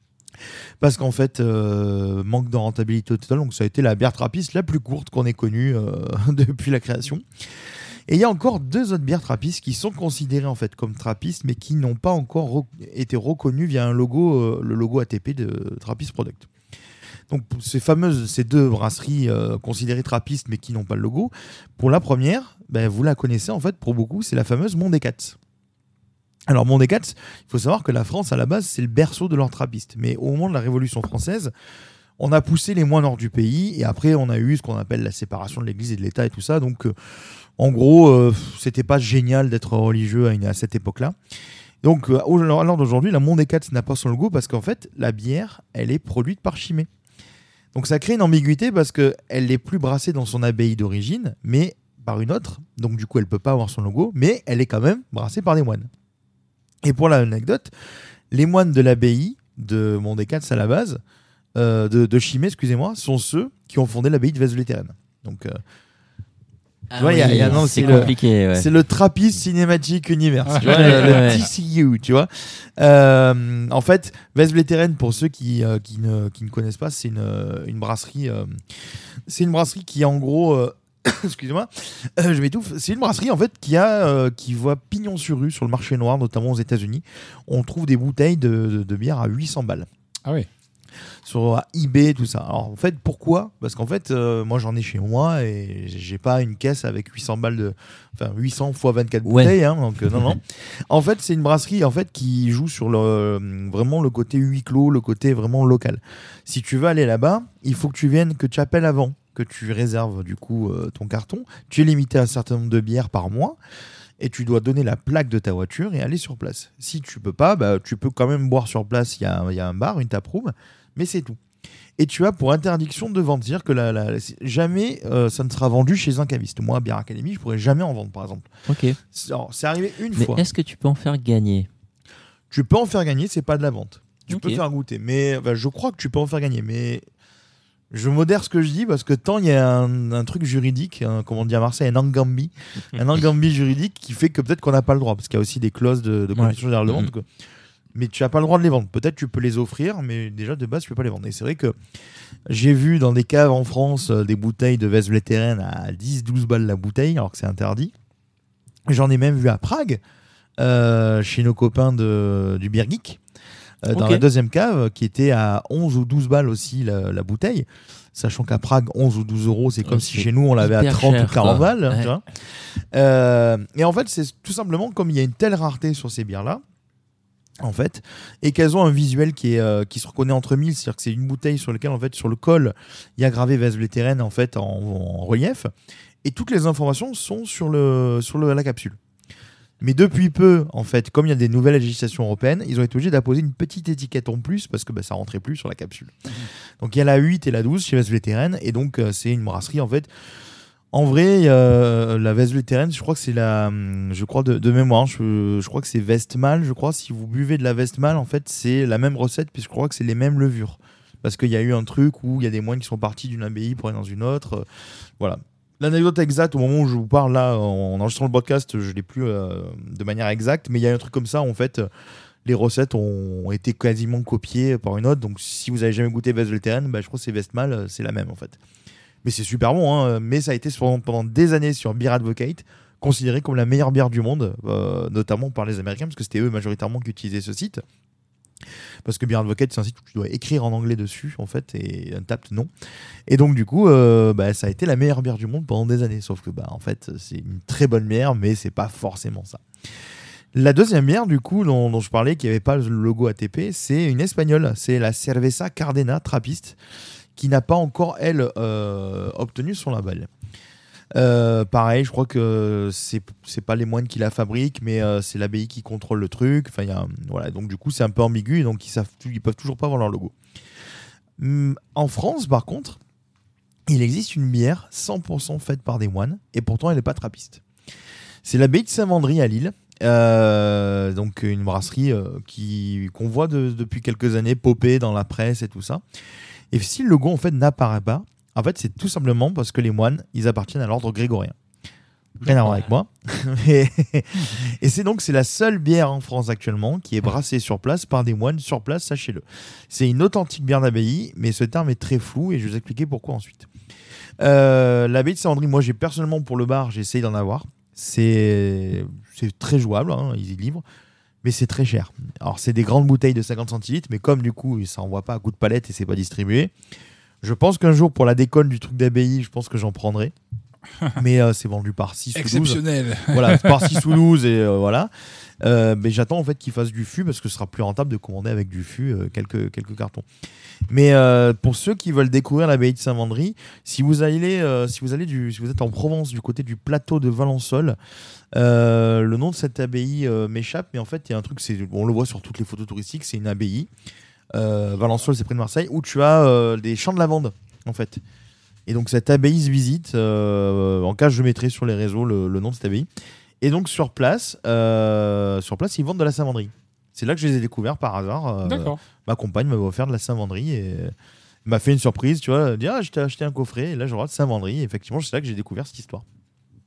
Parce qu'en fait, euh, manque de rentabilité totale. Donc, ça a été la bière trappiste la plus courte qu'on ait connue euh, depuis la création. Et il y a encore deux autres bières trappistes qui sont considérées en fait comme trappistes, mais qui n'ont pas encore re- été reconnues via un logo, euh, le logo A T P de Trappist Product. Donc ces fameuses, ces deux brasseries euh, considérées trappistes, mais qui n'ont pas le logo. Pour la première, ben, vous la connaissez en fait pour beaucoup, c'est la fameuse Mondécats. Alors Mondécats, il faut savoir que la France à la base c'est le berceau de l'ordre trappiste, mais au moment de la Révolution française, on a poussé les moines hors du pays et après on a eu ce qu'on appelle la séparation de l'Église et de l'État et tout ça. Donc euh, en gros, euh, c'était pas génial d'être religieux à, une, à cette époque-là. Donc euh, à l'heure d'aujourd'hui, la Mondécats n'a pas son logo parce qu'en fait, la bière, elle est produite par Chimay. Donc ça crée une ambiguïté parce qu'elle n'est plus brassée dans son abbaye d'origine, mais par une autre. Donc du coup, elle peut pas avoir son logo, mais elle est quand même brassée par des moines. Et pour l'anecdote, les moines de l'abbaye de Mondécats à la base, euh, de, de Chimay, excusez-moi, sont ceux qui ont fondé l'abbaye de Westvleteren. Donc... Euh, Ah tu vois, oui, y a, y a, non, c'est, c'est compliqué. Le, ouais. c'est le Trappist Cinematic Universe, Ah, tu vois, ouais, le, ouais. le T C U, tu vois. Euh, en fait, Westvleteren, pour ceux qui, euh, qui, ne, qui ne connaissent pas, c'est une, une brasserie. Euh, c'est une brasserie qui, en gros, euh, excusez-moi, euh, je m'étouffe. C'est une brasserie en fait qui a, euh, qui voit pignon sur rue sur le marché noir, notamment aux États-Unis. On trouve des bouteilles de, de, de bière à huit cents balles. Ah oui. Sur eBay, tout ça. Alors en fait, pourquoi ? Parce qu'en fait, euh, moi j'en ai chez moi et j'ai pas une caisse avec huit cents balles de, enfin huit cents fois vingt-quatre Ouais. bouteilles, hein, donc euh, non non. En fait, c'est une brasserie en fait qui joue sur le vraiment le côté huis clos, le côté vraiment local. Si tu veux aller là-bas, il faut que tu viennes, que tu appelles avant, que tu réserves du coup euh, ton carton. Tu es limité à un certain nombre de bières par mois. Et tu dois donner la plaque de ta voiture et aller sur place. Si tu peux pas, bah, tu peux quand même boire sur place. Il y a, y a un bar, une taproom, mais c'est tout. Et tu as pour interdiction de vendre, c'est-à-dire que la, la, jamais euh, ça ne sera vendu chez un caviste. Moi, à Bière Academy, je pourrais jamais en vendre, par exemple. Ok. C'est, alors, c'est arrivé une Mais fois. est-ce que tu peux en faire gagner ? Tu peux en faire gagner, c'est pas de la vente. Tu Ok. peux faire goûter, mais bah, je crois que tu peux en faire gagner, mais je modère ce que je dis parce que tant il y a un, un truc juridique, un, comme on dit à Marseille, un engambi, un engambi juridique qui fait que peut-être qu'on n'a pas le droit parce qu'il y a aussi des clauses de, de conditions générales de vente. Mmh. que- Mais tu n'as pas le droit de les vendre. Peut-être tu peux les offrir, mais déjà de base tu peux pas les vendre. Et c'est vrai que j'ai vu dans des caves en France euh, des bouteilles de Vesvleteren à dix douze balles la bouteille, alors que c'est interdit. J'en ai même vu à Prague, euh, chez nos copains de, du Beer Geek. Euh, dans Ok. la deuxième cave, qui était à onze ou douze balles aussi la, la bouteille, sachant qu'à Prague, onze ou douze euros, c'est comme Ouais, si c'est chez nous on l'avait à hyper trente cher, ou quarante quoi. balles. Ouais. Tu vois. Euh, et en fait, c'est tout simplement comme il y a une telle rareté sur ces bières-là, en fait, et qu'elles ont un visuel qui, est, euh, qui se reconnaît entre mille, c'est-à-dire que c'est une bouteille sur laquelle, en fait, sur le col, il y a gravé Vesvleteren en fait en, en relief, et toutes les informations sont sur, le, sur le, la capsule. Mais depuis peu, en fait, comme il y a des nouvelles législations européennes, ils ont été obligés d'apposer une petite étiquette en plus parce que bah, ça rentrait plus sur la capsule. Mmh. Donc il y a la huit et la douze chez Vesvleteren, et donc euh, c'est une brasserie en fait. En vrai, euh, la Vesvleteren, je crois que c'est la, je crois de, de mémoire, je, je crois que c'est Westmalle. Je crois si vous buvez de la Westmalle, en fait, c'est la même recette puisque je crois que c'est les mêmes levures. Parce qu'il y a eu un truc où il y a des moines qui sont partis d'une abbaye pour aller dans une autre. Euh, voilà. L'anecdote exacte, au moment où je vous parle, là, en enregistrant le podcast, je ne l'ai plus euh, de manière exacte, mais il y a un truc comme ça, en fait, les recettes ont été quasiment copiées par une autre. Donc, si vous n'avez jamais goûté Vesvleteren, bah, je crois que c'est Westmalle, c'est la même, en fait. Mais c'est super bon, hein, mais ça a été pendant, pendant des années sur Beer Advocate, considéré comme la meilleure bière du monde, euh, notamment par les Américains, parce que c'était eux majoritairement qui utilisaient ce site. Parce que Beer Advocate, c'est un site où tu dois écrire en anglais dessus, en fait, et Untappd, non. Et donc, du coup, euh, bah, ça a été la meilleure bière du monde pendant des années. Sauf que, bah, en fait, c'est une très bonne bière, mais c'est pas forcément ça. La deuxième bière, du coup, dont, dont je parlais, qui n'avait pas le logo A T P, c'est une espagnole. C'est la Cerveza Cardena Trappiste, qui n'a pas encore, elle, euh, obtenu son label. Euh, pareil, je crois que c'est c'est pas les moines qui la fabriquent, mais euh, c'est l'abbaye qui contrôle le truc. Enfin, y a, voilà, donc du coup, c'est un peu ambigu, et donc ils savent, ils peuvent toujours pas avoir leur logo. Hum, en France, par contre, il existe une bière cent pour cent faite par des moines, et pourtant elle n'est pas trappiste. C'est l'abbaye de Saint-Vendry à Lille. Euh, donc une brasserie euh, qui qu'on voit de, depuis quelques années popper dans la presse et tout ça. Et si le logo en fait n'apparaît pas, en fait c'est tout simplement parce que les moines ils appartiennent à l'ordre grégorien. Rien à voir avec moi. et, et c'est donc c'est la seule bière en France actuellement qui est brassée sur place par des moines sur place, sachez-le. C'est une authentique bière d'abbaye, mais ce terme est très flou et je vais vous expliquer pourquoi ensuite. Euh, l'abbaye de Saint-Vendry, moi j'ai personnellement pour le bar, j'ai essayé d'en avoir. C'est, c'est très jouable, hein, ils y livrent, mais c'est très cher. Alors c'est des grandes bouteilles de cinquante centilitres, mais comme du coup ça envoie pas à coup de palette et c'est pas distribué, je pense qu'un jour pour la déconne du truc d'abbaye, je pense que j'en prendrai. Mais euh, c'est vendu par six ou douze. Exceptionnel. Voilà, par six ou douze et euh, voilà. Euh, mais j'attends en fait qu'ils fassent du fût parce que ce sera plus rentable de commander avec du fût euh, quelques, quelques cartons. Mais euh, pour ceux qui veulent découvrir l'abbaye de Saint-Vendry, si vous allez, euh, si vous allez du, si vous êtes en Provence du côté du plateau de Valençol, euh, le nom de cette abbaye euh, m'échappe, mais en fait il y a un truc, c'est, on le voit sur toutes les photos touristiques, c'est une abbaye. Euh, Valençol, c'est près de Marseille, où tu as euh, des champs de lavande en fait. Et donc cette abbaye se visite. Euh, en cas, je mettrai sur les réseaux le, le nom de cette abbaye. Et donc sur place, euh, sur place, ils vendent de la Saint-Vendry. C'est là que je les ai découverts par hasard. Euh, D'accord. Ma compagne m'avait offert de la Saint-Vendry et m'a fait une surprise, tu vois, dire ah, je t'ai acheté un coffret et là j'ai le droit de Saint-Vendry. Et effectivement, c'est là que j'ai découvert cette histoire.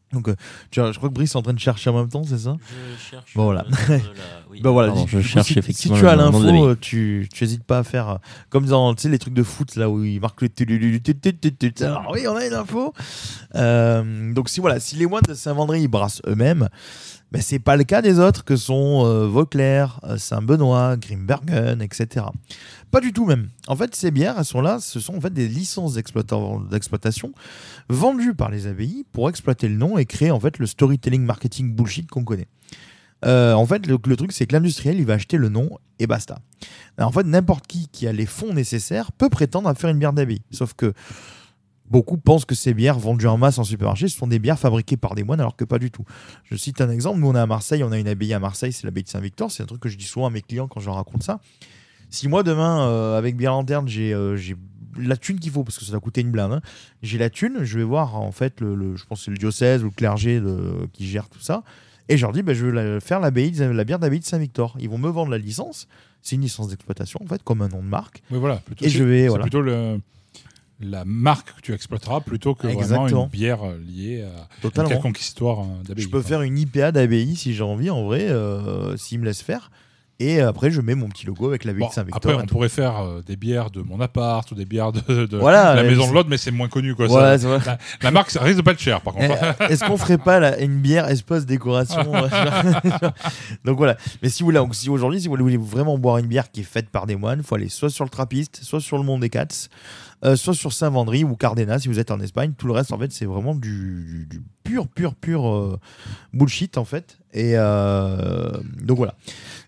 Donc, euh, tu vois, je crois que Brice est en train de chercher en même temps, c'est ça? Je cherche. Bon, voilà. euh, la- oui. Bah voilà, Pardon, du- je du coup, cherche si, effectivement si tu as le nom de l'info, l'abbaye. euh, tu tu hésites pas à faire euh, comme dans tu sais les trucs de foot là où ils marquent le tululu, tu- tu- tu- tu- tu- alors oui, on a une info. Euh, donc si voilà, si les moines de Saint-Vendry ils brassent eux-mêmes, ben c'est pas le cas des autres que sont euh, Vauclair, euh, Saint-Benoît, Grimbergen, et cetera. Pas du tout même. En fait, ces bières, elles sont là, ce sont en fait des licences d'exploita- d'exploitation vendues par les abbayes pour exploiter le nom et créer en fait le storytelling marketing bullshit qu'on connaît. Euh, en fait, le, le truc, c'est que l'industriel, il va acheter le nom et basta. Alors, en fait, n'importe qui qui a les fonds nécessaires peut prétendre à faire une bière d'abbaye. Sauf que beaucoup pensent que ces bières vendues en masse en supermarché, ce sont des bières fabriquées par des moines, alors que pas du tout. Je cite un exemple. Nous, on est à Marseille, on a une abbaye à Marseille, c'est l'abbaye de Saint-Victor. C'est un truc que je dis souvent à mes clients quand je leur raconte ça. Si moi, demain, euh, avec Bière Lanterne, j'ai, euh, j'ai la thune qu'il faut, parce que ça va coûter une blinde, hein, j'ai la thune, je vais voir, en fait, le, le- je pense que c'est le diocèse ou le clergé de, qui gère tout ça. Et je leur dis, bah, je veux la- faire l'abbaye, la bière d'abbaye de Saint-Victor. Ils vont me vendre la licence. C'est une licence d'exploitation, en fait, comme un nom de marque. Oui, voilà. Plutôt, Et c'est- je vais, c'est voilà. plutôt le, la marque que tu exploiteras plutôt que vraiment Exactement. une bière euh, liée à Totalement. une quelconque histoire euh, d'abbaye. Je peux quoi. faire une I P A d'abbaye si j'ai envie, en vrai, euh, s'ils me laissent faire. Et après, je mets mon petit logo avec l'abbaye Bon, de Saint-Victor. après, et on tout. pourrait faire euh, des bières de mon appart ou des bières de, de Voilà, la euh, maison c'est- de l'autre, mais c'est moins connu. Quoi, Ouais, ça. c'est vrai. la, la marque, ça risque de pas être cher, par contre. Eh, Est-ce qu'on ferait pas la- une bière espace décoration euh, Donc voilà. Mais si vous voulez, donc, si aujourd'hui, si vous voulez vraiment boire une bière qui est faite par des moines, il faut aller soit sur le Trappiste, soit sur le Mont des Cats, euh, soit sur Saint-Vendry ou Cardena si vous êtes en Espagne. Tout le reste, en fait, c'est vraiment du, du, du pur, pur, pur euh, bullshit en fait. Et euh, donc voilà.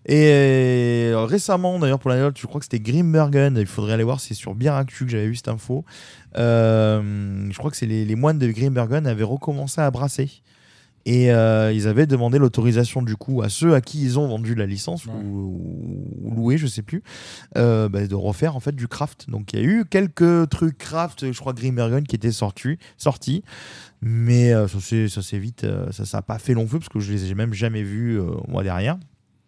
Et euh, récemment, d'ailleurs, pour la note, je crois que c'était Grimbergen. Il faudrait aller voir, c'est sur Bière Actu que j'avais vu cette info. Euh, je crois que c'est les, les moines de Grimbergen avaient recommencé à brasser. Et euh, ils avaient demandé l'autorisation du coup à ceux à qui ils ont vendu la licence Ouais. ou, ou loué, je sais plus, euh, bah, de refaire en fait du craft. Donc il y a eu quelques trucs craft, je crois Grimbergen qui étaient sortis, sortis, mais euh, ça s'est ça s'est vite, euh, ça ça a pas fait long feu parce que je les ai même jamais vus euh, moi derrière.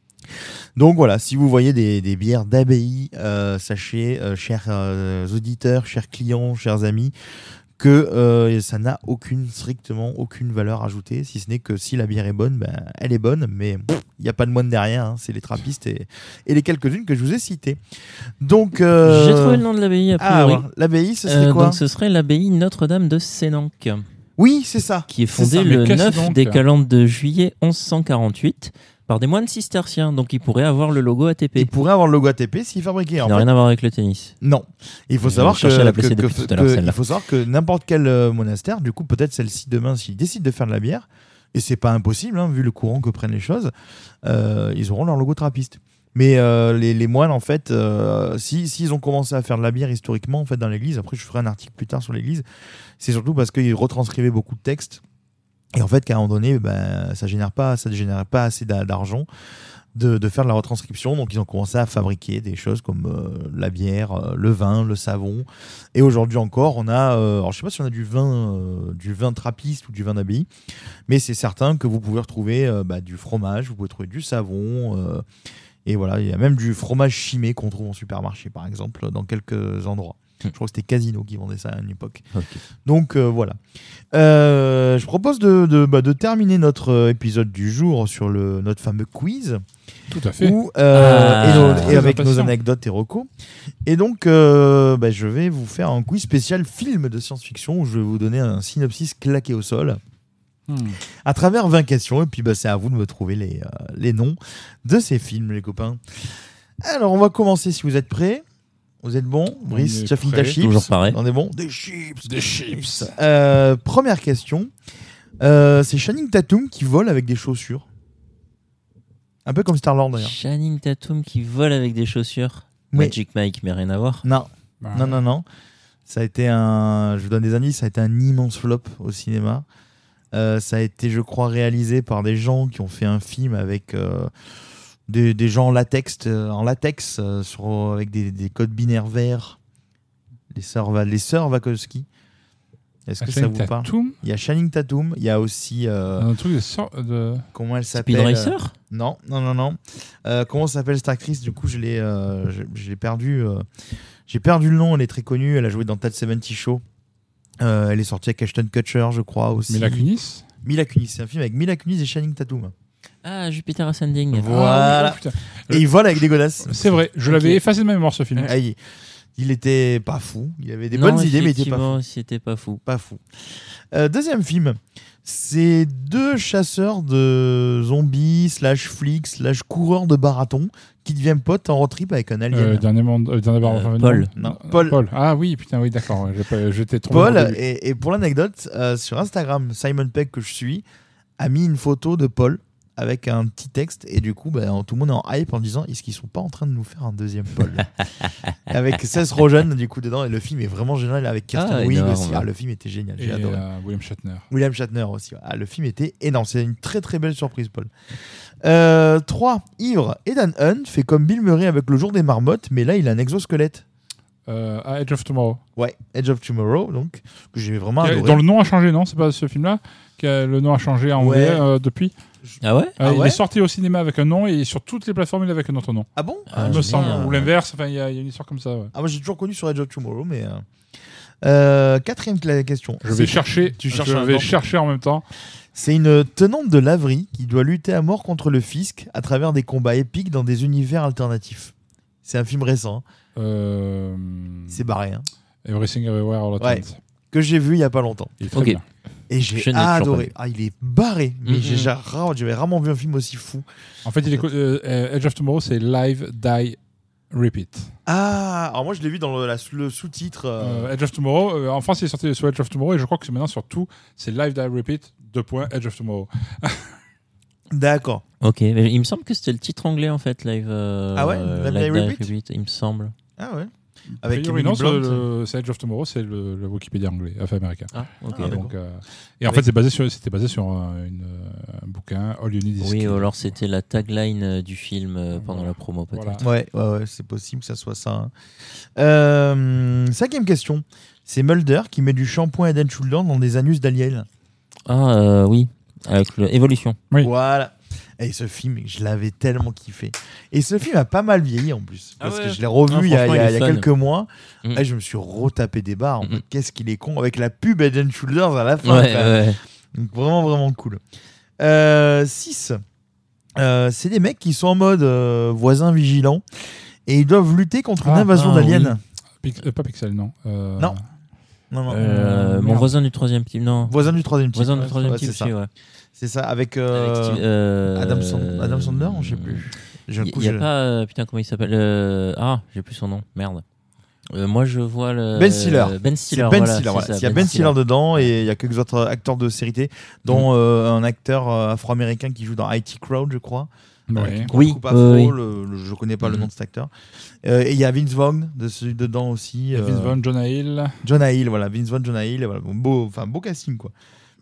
Donc voilà, si vous voyez des, des bières d'abbaye, euh, sachez, euh, chers euh, auditeurs, chers clients, chers amis, que euh, ça n'a aucune, strictement aucune valeur ajoutée, si ce n'est que si la bière est bonne, ben, elle est bonne, mais il n'y a pas de moine derrière, hein, c'est les trappistes et, et les quelques-unes que je vous ai citées. Donc, euh... J'ai trouvé le nom de l'abbaye. a Ah, priori. ouais. L'abbaye, ce serait Euh, quoi donc ce serait l'abbaye Notre-Dame de Sénanque, Oui, c'est ça. qui est C'est fondée ça. Mais le qu'est-ce neuf donc des calendes de juillet mille cent quarante-huit par des moines cisterciens. Donc il pourrait avoir le logo A T P. Il pourrait avoir le logo A T P s'il fabriquait. Il En n'a fait, rien à voir avec le tennis. non. Il faut Je savoir que, cherchais à la placer que- depuis que- tout à l'heure, que- celle-là. il faut savoir que n'importe quel euh, monastère, du coup, peut-être celle-ci demain, s'ils décident de faire de la bière, et c'est pas impossible, hein, vu le courant que prennent les choses, euh, ils auront leur logo trappiste. Mais euh, les, les moines, en fait, euh, si s'ils ont commencé à faire de la bière historiquement, en fait, dans l'église, après je ferai un article plus tard sur l'église, c'est surtout parce qu'ils retranscrivaient beaucoup de textes. Et en fait, qu'à un moment donné, ben, ça génère pas, ça ne générait pas assez d'a- d'argent de, de faire de la retranscription. Donc, ils ont commencé à fabriquer des choses comme euh, la bière, euh, le vin, le savon. Et aujourd'hui encore, on a, euh, alors je sais pas si on a du vin, euh, du vin trappiste ou du vin d'abbaye, mais c'est certain que vous pouvez retrouver euh, bah, du fromage, vous pouvez trouver du savon. Euh, et voilà, il y a même du fromage chimé qu'on trouve en supermarché, par exemple, dans quelques endroits. Je crois que c'était Casino qui vendait ça à une époque. Ok. Donc euh, voilà. Euh, je propose de, de, bah, de terminer notre euh, épisode du jour sur le, notre fameux quiz. Tout à fait. Où, euh, Ah, et, nos- et très avec nos impatient. anecdotes et recos. Et donc, euh, bah, je vais vous faire un quiz spécial film de science-fiction où je vais vous donner un synopsis claqué au sol Hmm. à travers vingt questions. Et puis, bah, c'est à vous de me trouver les, euh, les noms de ces films, les copains. Alors, on va commencer si vous êtes prêts. Vous êtes bons? Brice, est tu as fini prêt. ta chips? Toujours pareil. On est bon? Des chips! Des chips. Euh, première question. Euh, c'est Channing Tatum qui vole avec des chaussures. Un peu comme Star-Lord d'ailleurs. Channing Tatum qui vole avec des chaussures. Oui. Magic Mike, mais rien à voir. Non, Bah, non, non, non. Ça a été un. Je vous donne des indices. Ça a été un immense flop au cinéma. Euh, ça a été, je crois, réalisé par des gens qui ont fait un film avec euh, des, des gens en latex, euh, en latex euh, sur, avec des, des codes binaires verts. Les sœurs, Va- les sœurs Wachowski. Est-ce que ça Channing vous parle? Tatum, Il y a Channing Tatum. Il y a aussi. euh, un truc de, sor- de... comment elle s'appelle? Speed euh, Racer. Non, non, non, non. Euh, comment s'appelle cette actrice? Du coup, je l'ai, euh, je, je l'ai perdu. euh, j'ai perdu le nom. Elle est très connue. Elle a joué dans Ted seventy Show. Euh, elle est sortie avec Ashton Kutcher, je crois aussi. Mila Kunis. Mila Kunis. C'est un film avec Mila Kunis et Channing Tatum. Ah, Jupiter Ascending. Voilà. Ah, oui, et il vole avec des godasses. C'est vrai, je Ok. l'avais effacé de ma mémoire ce film. Ah, il, il était pas fou. Il avait des Non, bonnes idées, mais il était pas fou. effectivement, c'était pas fou. Pas fou. Euh, deuxième film. C'est deux chasseurs de zombies, slash flics, slash coureurs de marathon qui deviennent potes en road trip avec un alien. Euh, dernier monde, euh, dernier bar- Euh, enfin, Paul. Non, Paul. Paul. Ah oui, putain, oui, d'accord. ouais, j'ai pas- J'étais trop. Paul, et, et pour l'anecdote, euh, sur Instagram, Simon Pegg, que je suis, a mis une photo de Paul avec un petit texte, et du coup, bah, tout le monde est en hype en disant est-ce qu'ils sont pas en train de nous faire un deuxième Paul avec Seth Rogen du coup dedans, et le film est vraiment génial avec Kirsten Ah, Wiig énorme. aussi. Ah, le film était génial, j'ai Et adoré. euh, William Shatner. William Shatner aussi. Ah, le film était énorme, c'est une très très belle surprise, Paul. Euh, trois. Ivre, Ethan Hunt fait comme Bill Murray avec Le Jour des Marmottes, mais là il a un exosquelette. Euh, ah, Edge of Tomorrow. Ouais, Edge of Tomorrow, donc que j'ai vraiment Qui a- adoré. Dont le nom a changé, non? C'est pas ce film-là que le nom a changé en Ouais. V F euh, depuis. Ah ouais Euh, Ah il ouais est sorti au cinéma avec un nom et sur toutes les plateformes il est avec un autre nom. Ah bon Ah, il me j'ai semble. bien. Ou l'inverse. Enfin, il y, a il y a une histoire comme ça. Ouais. Ah, moi j'ai toujours connu sur Edge of Tomorrow, mais. euh, euh, quatrième cla- question. Je vais C'est- chercher. Tu je cherches un vais nom. chercher en même temps. C'est une tenante de laverie qui doit lutter à mort contre le fisc à travers des combats épiques dans des univers alternatifs. C'est un film récent. hein. Euh... C'est barré. Hein. Everything Everywhere All at Ouais. Once. Que j'ai vu il y a pas longtemps. Il est très Ok. bien. Et Je j'ai n'ai toujours pas adoré. vu. Ah, il est barré. Mais Mhm. j'ai ja- rare- j'avais rarement vu un film aussi fou. En fait, il est co- euh, euh, Edge of Tomorrow, c'est Live, Die, Repeat. Ah, alors moi je l'ai vu dans le, la- le sous-titre. euh, Euh, Edge of Tomorrow, euh, en France, il est sorti sur Edge of Tomorrow et je crois que c'est maintenant sur tout, c'est Live, Die, Repeat, deux points, Edge of Tomorrow. D'accord. Ok, mais il me semble que c'était le titre anglais en fait, Live. euh, Ah ouais, Live, Die, Live, Die, Repeat Repeat, il me semble. Ah ouais. Avec Avec priori, Emily non, c'est Blunt. le- c'est Edge of Tomorrow, c'est le, le Wikipédia anglais, enfin américain. Ah, ok. Ah, Donc, euh, et en Avec- fait, c'est basé sur, c'était basé sur un, une, euh, un bouquin, All You Need Is Oui, Kill. ou alors c'était la tagline euh, du film euh, pendant la promo peut-être. Voilà. Ouais, ouais, ouais, c'est possible que ça soit ça. hein. Euh, cinquième question. C'est Mulder qui met du shampoing Head and Shoulders dans des anus d'aliens. Ah euh, oui, avec le Evolution. Oui. Voilà. Et ce film, je l'avais tellement kiffé. Et ce film a pas mal vieilli en plus. Ah Parce ouais. que je l'ai revu Non, il y a, franchement, il y a- il est il y a fun. quelques mois. Mm. Et je me suis retapé des barres. En Mm. mode, qu'est-ce qu'il est con. Avec la pub Head and Shoulders à la fin. Ouais, quand même. ouais. Donc, vraiment, vraiment cool. Euh, six. Euh, c'est des mecs qui sont en mode euh, voisin vigilant. Et ils doivent lutter contre une Ah, invasion ah, d'aliens. Pix- euh, pas Pixel, non. Euh, Non. Non, non. Euh, Euh, mon merde. voisin du troisième type, non. Voisin du troisième type. Voisin du Ouais, troisième ouais, type, c'est ça. si, ouais. C'est ça, avec, euh, Avec Steve- euh, Adam, Sand- Adam Sandler, je sais plus. J'ai un Il coup, n'y a je- pas. euh, putain, comment il s'appelle euh, Ah, j'ai plus son nom. Merde. Euh, moi, je vois le. Ben Stiller. Ben C'est Stiller. Ben voilà, Stiller, c'est voilà. ça, Il y a Ben Stiller dedans et il y a quelques autres acteurs de série T, dont euh, un acteur euh, afro-américain qui joue dans I T Crowd, je crois. Ouais. Euh, qui Oui, coupe oui, afro, oui. le- le- je connais pas le Mhm. nom de cet acteur. Euh, et il y a Vince Vaughn de celui dedans aussi. Il y a euh, Vince Vaughn, Jonah Hill. Jonah Hill, voilà, Vince Vaughn, Jonah Hill, et voilà, bon, beau, enfin beau casting quoi.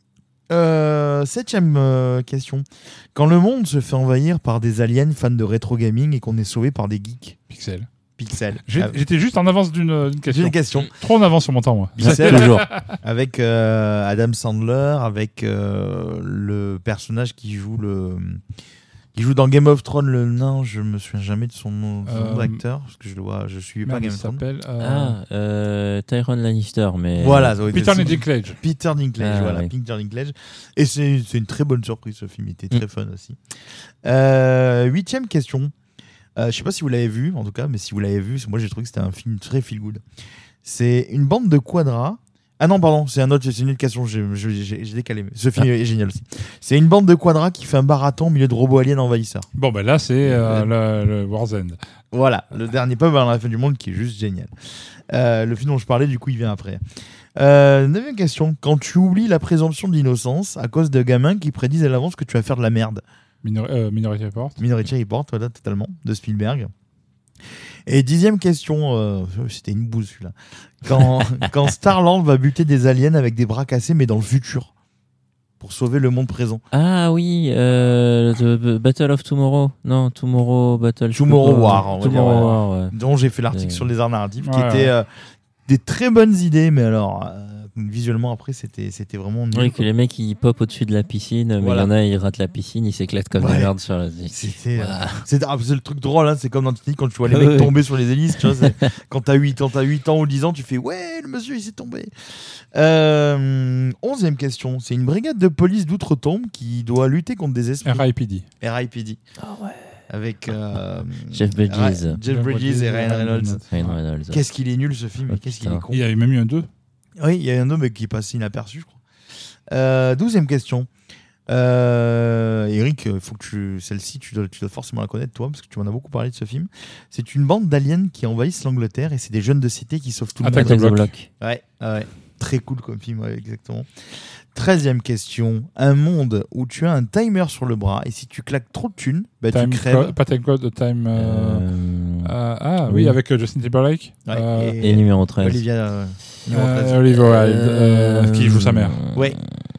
Euh, septième euh, question. Quand le monde se fait envahir par des aliens fans de rétro gaming et qu'on est sauvé par des geeks, Pixel. Pixel. J'ai- Ah, J'étais juste en avance d'une d'une j'ai question. une question. Trop en avance sur mon temps, moi. Pixel, Toujours. avec euh, Adam Sandler, avec euh, le personnage qui joue le qui joue dans Game of Thrones le nain, je me souviens jamais de son nom son nom Euh, d'acteur parce que je le vois, je suis pas Merde, Game il of Thrones. s'appelle. euh, Ah, euh, Tyron Lannister, mais. Voilà, ça aurait été Peter ça. Dinklage. Peter Dinklage, Ah, voilà, oui. Peter Dinklage. Et c'est c'est une très bonne surprise ce film, il était très Mm. fun aussi. Euh, huitième question. Euh, je sais pas si vous l'avez vu, en tout cas, mais si vous l'avez vu, moi j'ai trouvé que c'était un film très feel good. C'est une bande de quadras. Ah non, pardon, c'est un autre, c'est une autre question, j'ai j'ai- j'ai- j'ai décalé. mais Ce film Ah. est génial aussi. C'est une bande de quadras qui fait un marathon au milieu de robots aliens envahisseurs. Bon, ben là, c'est euh, le, le War's End. Voilà, le dernier pub à la fin du monde qui est juste génial. Euh, le film dont je parlais, du coup, il vient après. Euh, neuvième question. Quand tu oublies la présomption d'innocence à cause de gamins qui prédisent à l'avance que tu vas faire de la merde. Minor- euh, Minority Report. Minority Report, voilà, totalement, de Spielberg. Et dixième question, euh, c'était une bouse celui-là. Quand, quand Star-Lord va buter des aliens avec des bras cassés, mais dans le futur, pour sauver le monde présent. Ah oui, euh, The Battle of Tomorrow. Non, Tomorrow Battle. je sais Tomorrow pas. War, on va Tomorrow dire, ouais. War, ouais. Dont j'ai fait l'article Euh, sur les arts narratifs, qui ouais, étaient ouais. euh, des très bonnes idées, mais alors, euh, visuellement après c'était c'était vraiment nul, Oui, quoi. que les mecs ils pop au-dessus de la piscine, mais il Voilà. y en a ils ratent la piscine, ils s'éclatent comme Ouais. des merdes sur la. C'était, euh, Voilà. c'est, ah, c'est le truc drôle, hein, c'est comme dans Titanic quand tu vois les Ouais, mecs ouais. tomber sur les hélices. Tu vois, c'est- quand t'as huit ans, t'as huit ans ou dix ans, tu fais ouais, le monsieur il s'est tombé. Euh, onzième question. C'est une brigade de police d'outre-tombe qui doit lutter contre des esprits. R I P D. R I P D. Ah ouais. Avec euh, Jeff Bridges. Ra- Jeff Bridges et Ryan Reynolds. Ryan Reynolds. Qu'est-ce qu'il est nul ce film, Oh, et qu'est-ce qu'il est putain. con. Il y avait même eu un deux. Oui, il y a un homme qui est passé inaperçu, je crois. Euh, douzième question. Euh, Eric, il faut que tu, celle-ci, tu dois, tu dois forcément la connaître, toi, parce que tu m'en as beaucoup parlé de ce film. C'est une bande d'aliens qui envahissent l'Angleterre et c'est des jeunes de cité qui sauvent tout le Attack monde. the Block. Block. Ouais, ouais, très cool comme film, ouais, exactement. Treizième question. Un monde où tu as un timer sur le bras et si tu claques trop de thunes, bah, tu Time crèves. Co- pas Time Code, Time. euh, Euh, euh, ah oui, oui. avec euh, Justin Timberlake. Ouais, Euh, Et numéro treize. Olivia. euh, numéro euh, treize. Oliver Wilde, euh, qui joue sa mère. Ouais.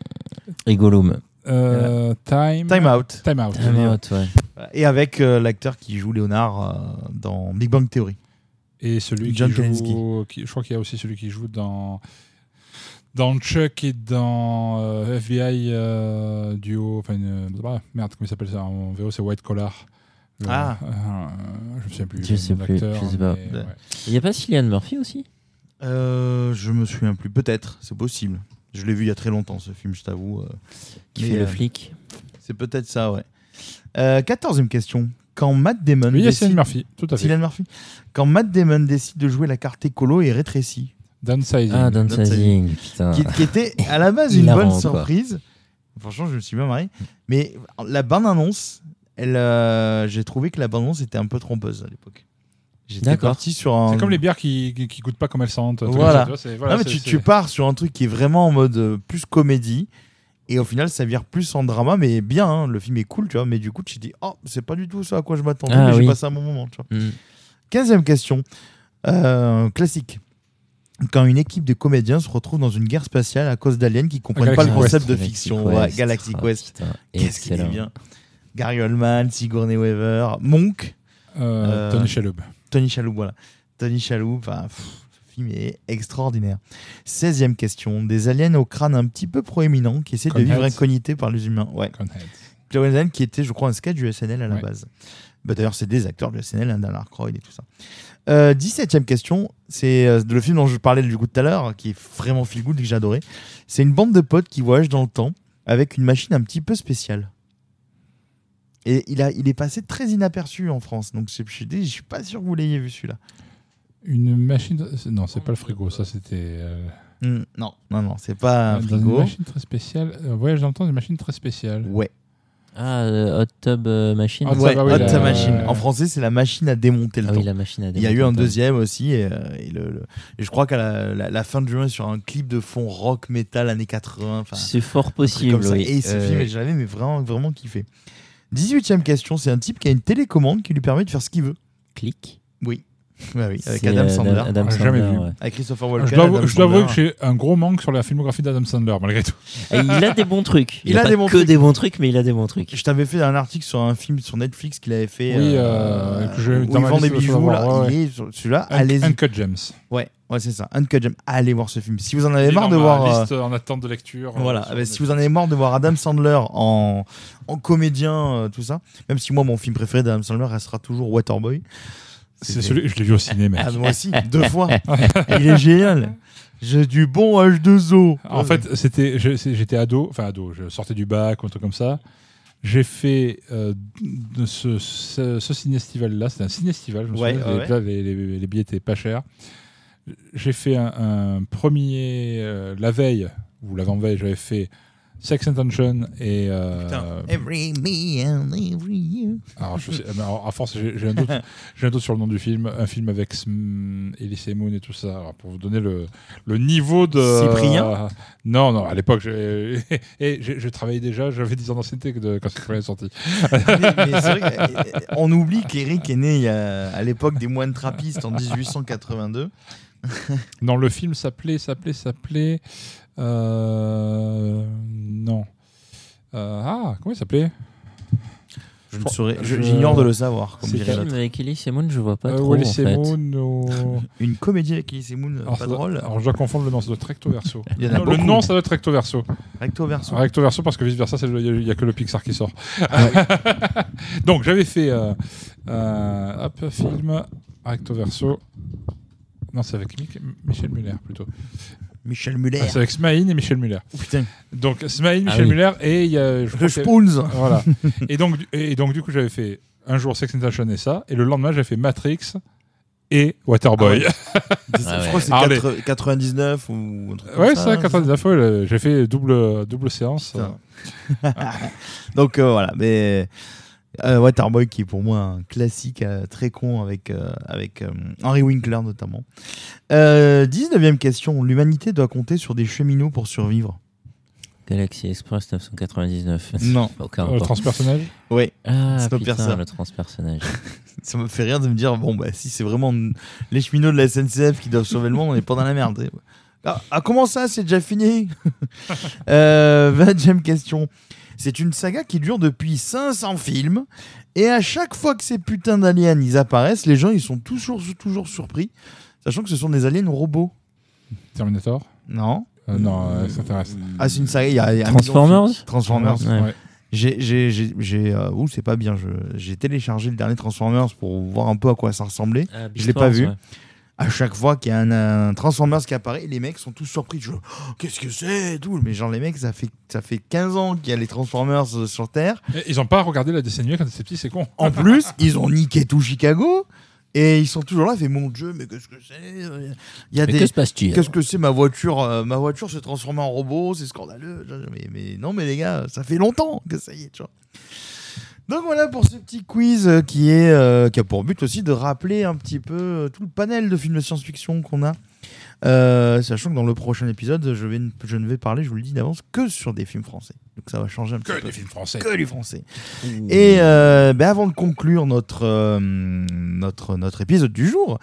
Et Gollum. Euh, Time. Time Out. Time Out. Time Out, ouais. Et avec euh, l'acteur qui joue Léonard euh, dans Big Bang Theory. Et celui John qui Krasinski. joue. Qui, je crois qu'il y a aussi celui qui joue dans. Dans Chuck et dans euh, F B I euh, duo. Enfin, une- ah, merde, comment il s'appelle ça en V O, c'est White Collar. Le- Ah. euh, je ne sais plus. Je le sais nom de plus, l'acteur, je sais pas. mais, ouais. Il y a pas Cillian Murphy aussi? Euh, je me souviens plus. Peut-être, c'est possible. Je l'ai vu il y a très longtemps ce film, je t'avoue. euh. Qui Mais, fait le euh, flic? C'est peut-être ça, ouais. Euh, quatorzième question. Quand Matt Damon Oui, il y a décide... Cillian Murphy, tout à fait. Cillian Murphy. Quand Matt Damon décide de jouer la carte écolo et rétrécie, Downsizing. Ah, Downsizing, putain. qui, qui était à la base une Hilarant, bonne quoi. surprise. Franchement, je me suis bien marré. Mais la bande-annonce, elle, euh, j'ai trouvé que la bande-annonce était un peu trompeuse à l'époque. J'étais D'accord. parti sur un... C'est comme les bières qui, qui, qui goûtent pas comme elles sentent. tout Voilà. ça, tu vois, c'est- voilà, non, mais c'est- tu, c'est- tu pars sur un truc qui est vraiment en mode euh, plus comédie. Et au final, ça vire plus en drama, mais bien, hein, le film est cool, tu vois. Mais du coup, tu te dis, oh, c'est pas du tout ça à quoi je m'attendais, Ah, mais oui. j'ai passé un bon moment, tu vois. Mm. quinzième question. Euh, classique. Quand une équipe de comédiens se retrouve dans une guerre spatiale à cause d'aliens qui comprennent pas le Galaxy concept de Galaxy fiction. Quest. Ouais, Galaxy Oh, Quest. putain, Qu'est-ce qu'il est excellent. bien. Gary Oldman, Sigourney Weaver, Monk, Euh, Euh, Tony Shalhoub. Tony Shalhoub, voilà. Tony Shalhoub, enfin, pff, ce film est extraordinaire. seizième question. Des aliens au crâne un petit peu proéminent qui essaient de vivre Coneheads. incognités par les humains. Ouais. Coneheads. Coneheads qui était, je crois, un sketch du S N L à la Ouais. base. Bah, d'ailleurs, c'est des acteurs du S N L, hein, Dan Aykroyd et tout ça. Euh, dix-septième question. C'est euh, le film dont je parlais du coup tout à l'heure, qui est vraiment feel good et que j'ai adoré. C'est une bande de potes qui voyagent dans le temps avec une machine un petit peu spéciale. Et il, a, il est passé très inaperçu en France. Donc, je, je, je suis pas sûr que vous l'ayez vu celui-là. Une machine. de- c'est- Non, c'est pas le frigo, ça c'était. euh, Hmm, non, non, non, c'est pas un dans frigo. Une machine très spéciale. Euh, voyage dans le temps, une machine très spéciale. Ouais. Ah, euh, Hot Tub euh, Machine. Hot Tub, Ouais, ah oui, Hot la- Tub Machine. En français, c'est la machine à démonter le Ah temps. oui, la machine à Il y a eu un démonter le temps. deuxième aussi, et, euh, et le, le- et je crois qu'à la, la- la fin de juin, sur un clip de fond rock, metal, années quatre-vingts. enfin, C'est fort un truc possible, comme ça. oui. Et ce Euh, film, j'avais mais vraiment, vraiment kiffé. dix-huitième question, c'est un type qui a une télécommande qui lui permet de faire ce qu'il veut. Click. Oui. Ouais, oui, avec C'est, Adam euh, Sandler. Adam Ah, jamais Sandler, vu. ouais. Avec Christopher Je Walken. dois, Adam je dois avouer Sandler. que j'ai un gros manque sur la filmographie d'Adam Sandler, malgré tout. Et il a des bons trucs. Il, Il a, a pas des bons que trucs. des bons trucs, mais il a des bons trucs. Je t'avais fait un article sur un film sur Netflix qu'il avait fait. Oui, euh, euh, que j'ai où dans il ma vend des liste, je bijoux. dois Là, voir, ouais, il est sur celui-là. Un- Allez-y. Uncut Gems. Ouais, ouais, c'est ça. Uncut Gems. Allez voir ce film. Si vous en avez Il est marre dans de ma voir. euh, liste en attente de lecture. euh, Voilà, sur ah bah, si Netflix. vous en avez marre de voir Adam Sandler en, en comédien, euh, tout ça, même si moi mon film préféré d'Adam Sandler restera toujours Waterboy. C'est celui, je l'ai vu au ciné, mec. Ah, moi aussi, deux fois. Il est génial. J'ai du bon H deux O. En fait, c'était, je- c'est- j'étais ado, enfin ado, je sortais du bac ou un truc comme ça. J'ai fait euh, de ce, ce, ce ciné-estival-là, c'était un ciné-estival, je me Ouais, souviens, ouais, les, ouais. là, les, les- les billets étaient pas chers. J'ai fait un, un premier, euh, la veille, ou l'avant-veille, j'avais fait Sex and Tension et... euh, Putain. Every me and every you. alors, je sais, mais alors, à force, j'ai j'ai un, doute, j'ai un doute sur le nom du film, un film avec Sm- Elise Moon et tout ça, alors, pour vous donner le, le niveau de... Cyprien euh, Non, non, à l'époque, j'ai, et j'ai, je travaillais déjà, j'avais dix ans d'ancienneté que de- quand ce film est sorti. mais, mais c'est vrai qu'on oublie qu'Eric est né il y a- à l'époque des moines trappistes en dix-huit cent quatre-vingt-deux. Non, le film s'appelait, s'appelait, s'appelait... euh, non. Euh, ah, comment il s'appelait Je ne saurais, je- Je- j'ignore de le savoir. Comme C'est dirait Le l'autre. film avec Elise Moon, je vois pas Euh, trop Wallis en et fait. Moon ou- Une comédie avec Elise Moon, Alors, pas ça doit- drôle. alors, je dois confondre le nom, ça doit être Recto Verso. Il y en a Non, le beaucoup. nom, ça doit être Recto Verso. Recto verso. Recto Verso, parce que vice versa, il n'y a, que le Pixar qui sort. Donc, j'avais fait euh, euh, hop, film Recto Verso. Non, c'est avec Mich- Michel Muller plutôt. Michel Muller. Ah, c'est avec Smaïn et Michel Muller. Oh, putain. Donc, Smaïn, Ah Michel oui. Muller et il y a. Je crois Le que- Spoons. Voilà. et, donc, du- et donc, du coup, j'avais fait un jour Sex and the City et ça. Et le lendemain, j'avais fait Matrix et Waterboy. C'est- Ah je ouais. crois que c'est Ah, les- quatre- quatre-vingt-dix-neuf ou un truc comme ouais, ça. c'est ça, quatre-vingt-dix-neuf. Ouais, le- j'ai fait double, double séance. Putain. Donc euh, voilà, mais euh, Waterboy qui est pour moi un classique euh, très con avec, euh, avec euh, Henry Winkler notamment. Euh, dix-neuvième question, l'humanité doit compter sur des cheminots pour survivre. Galaxy Express neuf cent quatre-vingt-dix-neuf. Non. Aucun Euh, rapport. transpersonnage. Oui, Ah, c'est pas putain, personne. le transpersonnage. ça me fait rire de me dire, bon bah si c'est vraiment les cheminots de la S N C F qui doivent sauver le monde, on n'est pas dans la merde. Ah, ah, comment ça, c'est déjà fini? euh, vingtième question. C'est une saga qui dure depuis cinq cents films et à chaque fois que ces putains d'aliens ils apparaissent, les gens ils sont toujours, toujours surpris, sachant que ce sont des aliens robots. Terminator. Non. Euh, non, euh, extraterrestre. Ah, c'est une saga. Il y a, il y a un Transformers million de- Transformers. Ouais. Ouais. J'ai, j'ai, j'ai, j'ai euh, ouh, c'est pas bien. Je, j'ai téléchargé le dernier Transformers pour voir un peu à quoi ça ressemblait. Ah, Je l'ai pas Beast vu. Wars, ouais. À chaque fois qu'il y a un, un Transformers qui apparaît, les mecs sont tous surpris. Je, oh, qu'est-ce que c'est et tout. Mais genre, les mecs, ça fait, ça fait quinze ans qu'il y a les Transformers euh, sur Terre. Et ils ont pas regardé la dessin animée quand ils étaient petits, c'est con. En plus, ils ont niqué tout Chicago. Et ils sont toujours là, ils font mon Dieu, mais qu'est-ce que c'est? Il y a Mais des. que se passe-t-il? Qu'est-ce que c'est ma voiture euh, Ma voiture s'est transformée en robot, c'est scandaleux. Mais, mais non, mais les gars, ça fait longtemps que ça y est, tu vois. Donc voilà pour ce petit quiz euh, qui, est, euh, qui a pour but aussi de rappeler un petit peu euh, tout le panel de films de science-fiction qu'on a. Euh, sachant que dans le prochain épisode, je, vais, je ne vais parler, je vous le dis d'avance, que sur des films français. Donc ça va changer un petit Que peu. des films français. Que du français. Et euh, ben avant de conclure notre, euh, notre, notre épisode du jour,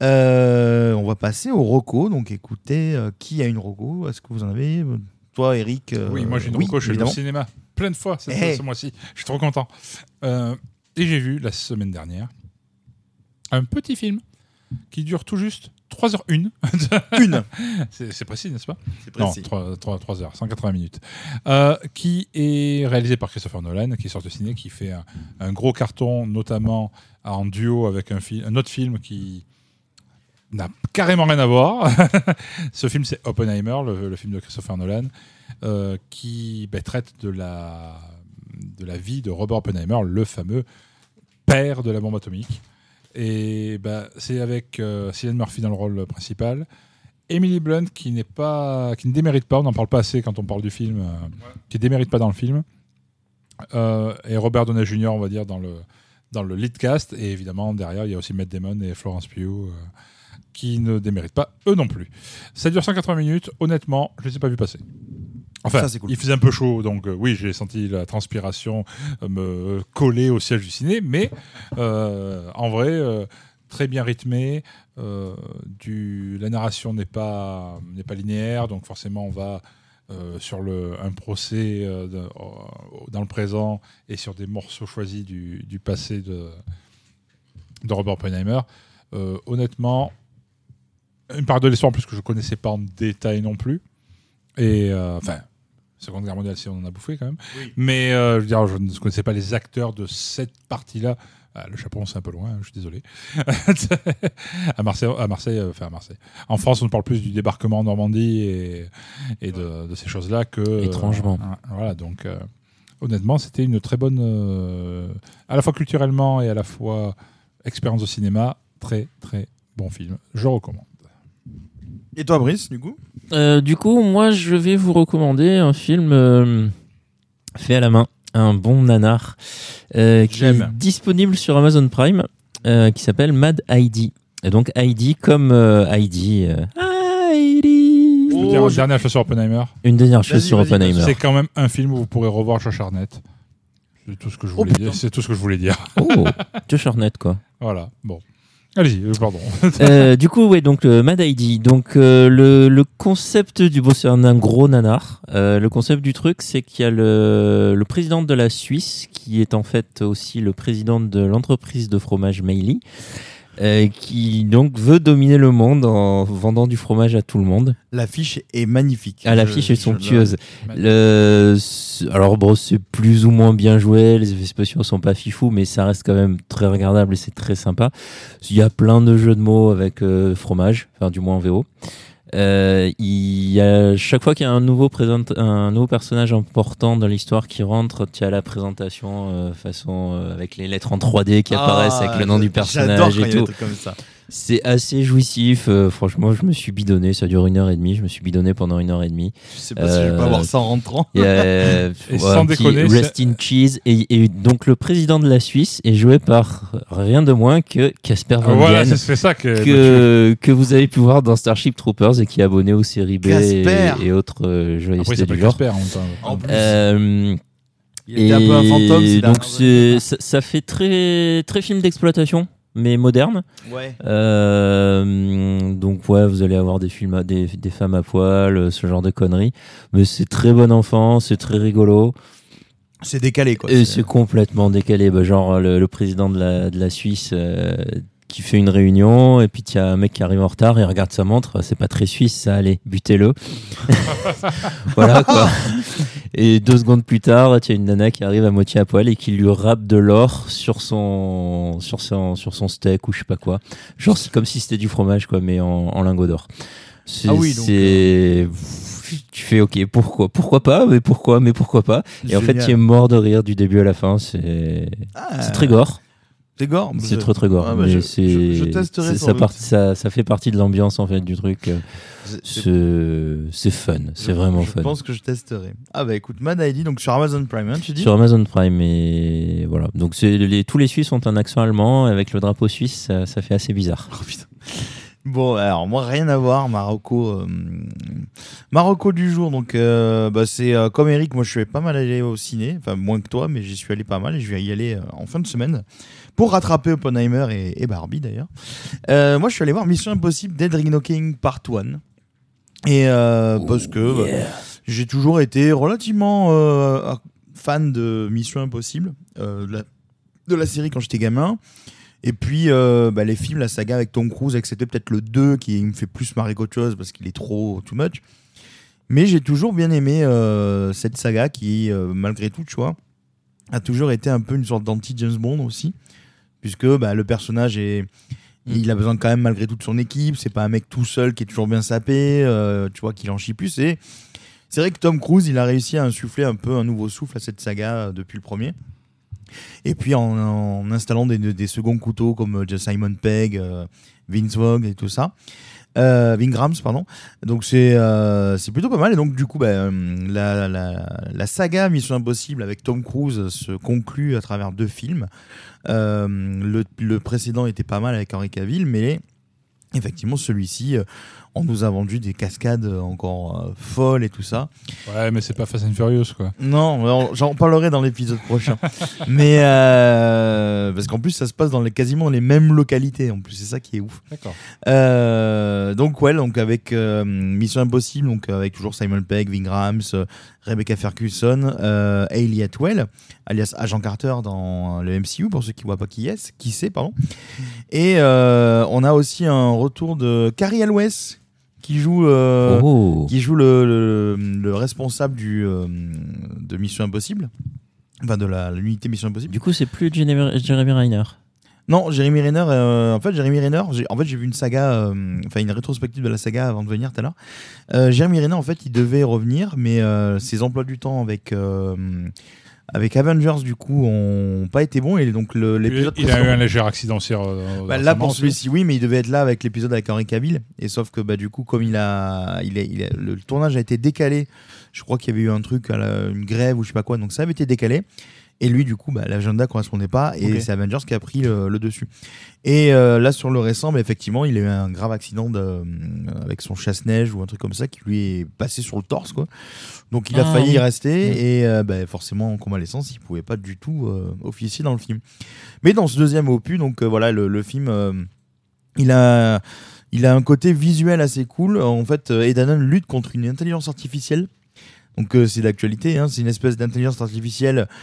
euh, on va passer au reco. Donc écoutez, euh, qui a une reco? Est-ce que vous en avez? Toi, Eric? euh, Oui, moi j'ai une oui, reco, je suis allé au évidemment. cinéma plein de fois cette- Eh. ce mois-ci. Je suis trop content. Euh, et j'ai vu la semaine dernière un petit film qui dure tout juste trois heures une. Une. C'est c'est précis, n'est-ce pas? C'est Non, précis. trois heures, cent quatre-vingts minutes. Euh, qui est réalisé par Christopher Nolan, qui sort de ciné, qui fait un, un gros carton, notamment en duo avec un, fi- un autre film qui n'a carrément rien à voir. Ce film, c'est Oppenheimer, le, le film de Christopher Nolan, euh, qui ben, traite de la, de la vie de Robert Oppenheimer, le fameux père de la bombe atomique. Et ben, c'est avec euh, Cillian Murphy dans le rôle principal, Emily Blunt qui n'est pas, qui ne démérite pas, on n'en parle pas assez quand on parle du film, euh, qui ne démérite pas dans le film, euh, et Robert Downey junior, on va dire, dans le, dans le lead cast, et évidemment derrière il y a aussi Matt Damon et Florence Pugh euh, qui ne déméritent pas eux non plus. Ça dure cent quatre-vingts minutes, honnêtement, je ne les ai pas vus passer. Enfin, Ça, c'est cool. il faisait un peu chaud, donc euh, oui, j'ai senti la transpiration euh, me coller au siège du ciné, mais euh, en vrai, euh, très bien rythmé. Euh, du, la narration n'est pas, n'est pas linéaire, donc forcément on va euh, sur le, un procès euh, de, euh, dans le présent et sur des morceaux choisis du, du passé de, de Robert Oppenheimer. Euh, honnêtement, une part de l'histoire en plus que je ne connaissais pas en détail non plus. Et euh, enfin, Seconde Guerre mondiale, si on en a bouffé quand même. Oui. Mais euh, je veux dire, je ne connaissais pas les acteurs de cette partie-là. Ah, le Japon, c'est un peu loin, hein, je suis désolé. à Marseille, à Marseille, euh, enfin à Marseille. En France, on parle plus du débarquement en Normandie et, et de, de ces choses-là que. Étrangement. Euh, voilà, donc euh, honnêtement, c'était une très bonne, euh, à la fois culturellement et à la fois expérience de cinéma, très très bon film. Je recommande. Et toi, Brice, du coup? Euh, du coup, moi, je vais vous recommander un film euh, fait à la main, un bon nanar, euh, qui J'aime. est disponible sur Amazon Prime, euh, qui s'appelle Mad Heidi. Et donc Heidi comme euh, Heidi. euh, Heidi. Je veux Oh, dire, une je- dernière chose sur Oppenheimer. Une dernière chose Vas-y, sur vas-y, Oppenheimer. C'est quand même un film où vous pourrez revoir Josh Hartnett. C'est tout ce que je Oh, voulais putain. dire. C'est tout ce que je voulais dire. Oh, Josh Hartnett, quoi. Voilà. Bon. Allez-y, euh, pardon. Euh, du coup, ouais, donc le Mad Heidi. Donc euh, le, le concept du bon, c'est un, un gros nanar. Euh, le concept du truc, c'est qu'il y a le, le président de la Suisse qui est en fait aussi le président de l'entreprise de fromage Meili, euh, qui donc veut dominer le monde en vendant du fromage à tout le monde. L'affiche est magnifique. Ah, l'affiche Je- est je- somptueuse. Le... c'est- Alors bon, c'est plus ou moins bien joué, les effets spéciaux sont pas fifous, mais ça reste quand même très regardable et c'est très sympa. Il y a plein de jeux de mots avec euh, fromage, enfin du moins en V O. Euh, il y a chaque fois qu'il y a un nouveau présent, un nouveau personnage important dans l'histoire qui rentre, tu as la présentation euh, façon euh, avec les lettres en trois D qui Ah, apparaissent avec le nom du j'adore personnage quand et il y a des tout. trucs comme ça. C'est assez jouissif. euh, franchement, je me suis bidonné. Ça dure une heure et demie. Je me suis bidonné pendant une heure et demie. Je sais pas si je vais pas voir ça en rentrant. Il y a, Et ouais, sans un petit déconner, Rest in Cheese. Et, et donc, le président de la Suisse est joué par rien de moins que Casper Van Ah, voilà, Dien, c'est c'est ça que. que, que vous avez pu voir dans Starship Troopers et qui est abonné aux séries B et, Casper. et autres euh, Après, il joyeusetés s'appelle du genre. Casper en même temps. En plus, Euh, il était un peu un fantôme. ces et donc dernières c'est, ça, ça fait très très film d'exploitation, mais moderne. années. Ouais. Euh, donc ouais, vous allez avoir des films, à- des, des femmes à poil, ce genre de conneries. Mais c'est très bon enfant, c'est très rigolo. C'est décalé quoi. Et c'est complètement décalé. Bah, genre le, le président de la, de la Suisse euh, qui fait une réunion et puis il y a un mec qui arrive en retard, il regarde sa montre, c'est pas très suisse ça, allez, butez-le. Voilà quoi. Et deux secondes plus tard, il y a une nana qui arrive à moitié à poil et qui lui râpe de l'or sur son, sur son, sur son steak ou je sais pas quoi. Genre c'est comme si c'était du fromage quoi, mais en, en lingots d'or. C'est, Ah oui, donc, c'est... Tu fais ok, pourquoi pourquoi pas, mais pourquoi, mais pourquoi pas. Et en fait, Génial. tu es mort de rire du début à la fin. C'est, Ah, c'est très gore. C'est gore. C'est Je- très très gore. Ah, bah, mais je- c'est, je- je testerai c'est- sans ça, doute. part- ça, ça fait partie de l'ambiance en fait du truc. euh, C'est- c'est- C'est, c'est fun. C'est je- vraiment je fun. pense que je testerai. Ah bah écoute, Mad I D donc sur Amazon Prime, hein, tu dis. Sur Amazon Prime et voilà. Donc c'est les, tous les Suisses ont un accent allemand avec le drapeau suisse. Ça, ça fait assez bizarre. Oh, putain. Bon, alors moi rien à voir, Marocco, euh, Marocco du jour. Donc euh, bah, c'est euh, comme Eric, moi je suis pas mal allé au ciné, enfin moins que toi, mais j'y suis allé pas mal et je vais y aller euh, en fin de semaine pour rattraper Oppenheimer et, et Barbie d'ailleurs. Euh, moi je suis allé voir Mission Impossible Dead Reckoning Part un et euh, parce que bah, j'ai toujours été relativement euh, fan de Mission Impossible, euh, de, la, de la série quand j'étais gamin. Et puis euh, bah, les films, la saga avec Tom Cruise, excepté peut-être le deux qui me fait plus marrer qu'autre chose parce qu'il est trop too much. Mais j'ai toujours bien aimé euh, cette saga qui, euh, malgré tout, tu vois, a toujours été un peu une sorte d'anti-James Bond aussi. Puisque bah, le personnage est... Il a besoin quand même malgré tout de son équipe. C'est pas un mec tout seul qui est toujours bien sapé, euh, tu vois, qu'il en chie plus. Et c'est vrai que Tom Cruise, il a réussi à insuffler un peu un nouveau souffle à cette saga euh, depuis le premier. Et puis en, en installant des, des seconds couteaux comme euh, Simon Pegg, euh, Vince Vaughn et tout ça. Euh, Vin Grams, pardon. Donc c'est euh, c'est plutôt pas mal. Et donc du coup, bah, euh, la, la, la saga Mission Impossible avec Tom Cruise se conclut à travers deux films. Euh, le, le précédent était pas mal avec Henry Cavill, mais effectivement celui-ci, euh, on nous a vendu des cascades encore euh, folles et tout ça. Ouais, mais c'est pas Fast and Furious quoi. Non, on- j'en parlerai dans l'épisode prochain. Mais euh, parce qu'en plus ça se passe dans les, quasiment les mêmes localités. En plus c'est ça qui est ouf. D'accord. Euh, donc ouais, donc avec euh, Mission Impossible, donc avec toujours Simon Pegg, Vin Grams, euh, Rebecca Ferguson, euh, Hayley Atwell, alias Agent Carter dans le M C U pour ceux qui voient pas qui est, qui c'est pardon. Et euh, on a aussi un retour de Cary Elwes qui joue euh, Oh. qui joue le, le, le responsable du euh, de Mission Impossible, enfin de la l'unité Mission Impossible. Du coup, c'est plus Jeremy, Jeremy Renner. Non, Jeremy Renner. Euh, en fait, Jeremy Renner. J'ai, en fait, j'ai vu une saga, euh, enfin une rétrospective de la saga avant de venir tout à l'heure. Euh, Jeremy Renner, en fait, il devait revenir, mais euh, ses emplois du temps avec euh, avec Avengers, du coup, ont pas été bons. Et donc le, l'épisode. Il, il a eu un léger accident sur. Euh, Bah, là pour celui-ci oui, mais il devait être là avec l'épisode avec Henry Cavill, et sauf que bah du coup comme il a, il est, il est- le tournage a été décalé, je crois qu'il y avait eu un truc, à la- une grève ou je sais pas quoi, donc ça avait été décalé. Et lui, du coup, bah, l'agenda correspondait pas, et Ok. c'est Avengers qui a pris le, le dessus. Et euh, là, sur le récent, bah, effectivement, il a eu un grave accident de, euh, avec son chasse-neige ou un truc comme ça qui lui est passé sur le torse, quoi. Donc il a Ah, failli oui. y rester, Mm. et euh, bah, forcément, en convalescence, il pouvait pas du tout euh, officier dans le film. Mais dans ce deuxième opus, donc euh, voilà, le, le film, euh, il a, il a un côté visuel assez cool. En fait, euh, Ed Hannon lutte contre une intelligence artificielle. Donc euh, c'est d'actualité, hein, c'est une espèce d'intelligence artificielle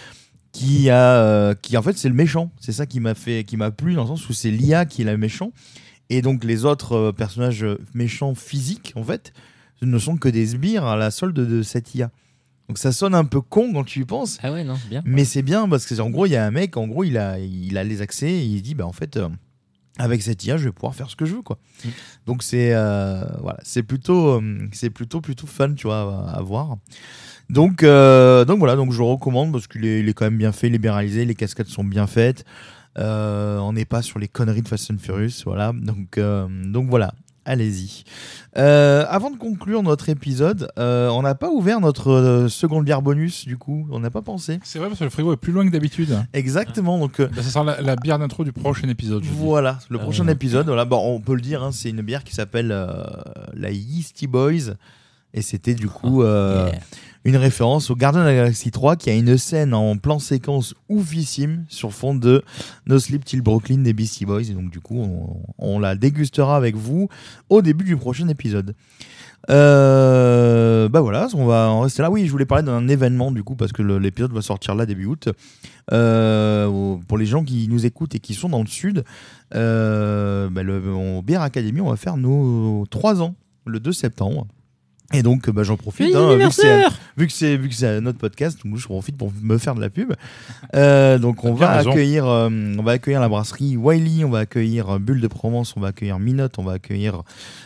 qui a, euh, qui en fait c'est le méchant. C'est ça qui m'a fait, qui m'a plu dans le sens où c'est l'I A qui est le méchant, et donc les autres euh, personnages méchants physiques en fait ne sont que des sbires à la solde de cette I A. Donc ça sonne un peu con quand tu y penses. Ah ouais, non, c'est bien. Mais c'est bien parce que en gros il y a un mec, en gros il a, il a les accès et il dit bah en fait euh, avec cette I A je vais pouvoir faire ce que je veux quoi. Mm. Donc c'est euh, voilà, c'est plutôt euh, c'est plutôt plutôt fun tu vois à, à voir. Donc euh, donc voilà, donc je recommande parce qu'il est, il est quand même bien fait, il est bien réalisé, les cascades sont bien faites. Euh, on n'est pas sur les conneries de Fast and Furious, voilà. Donc euh, donc voilà. Allez-y. Euh, avant de conclure notre épisode, euh, on n'a pas ouvert notre euh, seconde bière bonus, du coup. On n'a pas pensé. C'est vrai, parce que le frigo est plus loin que d'habitude. Exactement. Donc, euh, bah, ça sera la, la bière d'intro du prochain épisode. Voilà, le prochain euh... épisode. Voilà, bon, on peut le dire, hein, c'est une bière qui s'appelle euh, la Yeasty Boys. Et c'était du coup euh, yeah. une référence au Gardien de la Galaxie trois qui a une scène en plan séquence oufissime sur fond de No Sleep Till Brooklyn des Beastie Boys. Et donc du coup, on, on la dégustera avec vous au début du prochain épisode. Euh, bah voilà, on va en rester là. Oui, je voulais parler d'un événement du coup parce que le, l'épisode va sortir là début août. Euh, pour les gens qui nous écoutent et qui sont dans le sud, euh, bah, le, au Beer Academy, on va faire nos trois ans le deux septembre. Et donc bah, j'en profite hein, vu, que c'est, vu que c'est vu que c'est notre podcast, donc je profite pour me faire de la pub. Euh, donc on va accueillir euh, on va accueillir la brasserie Wiley, on va accueillir Bulle de Provence, on va accueillir Minotte, on va accueillir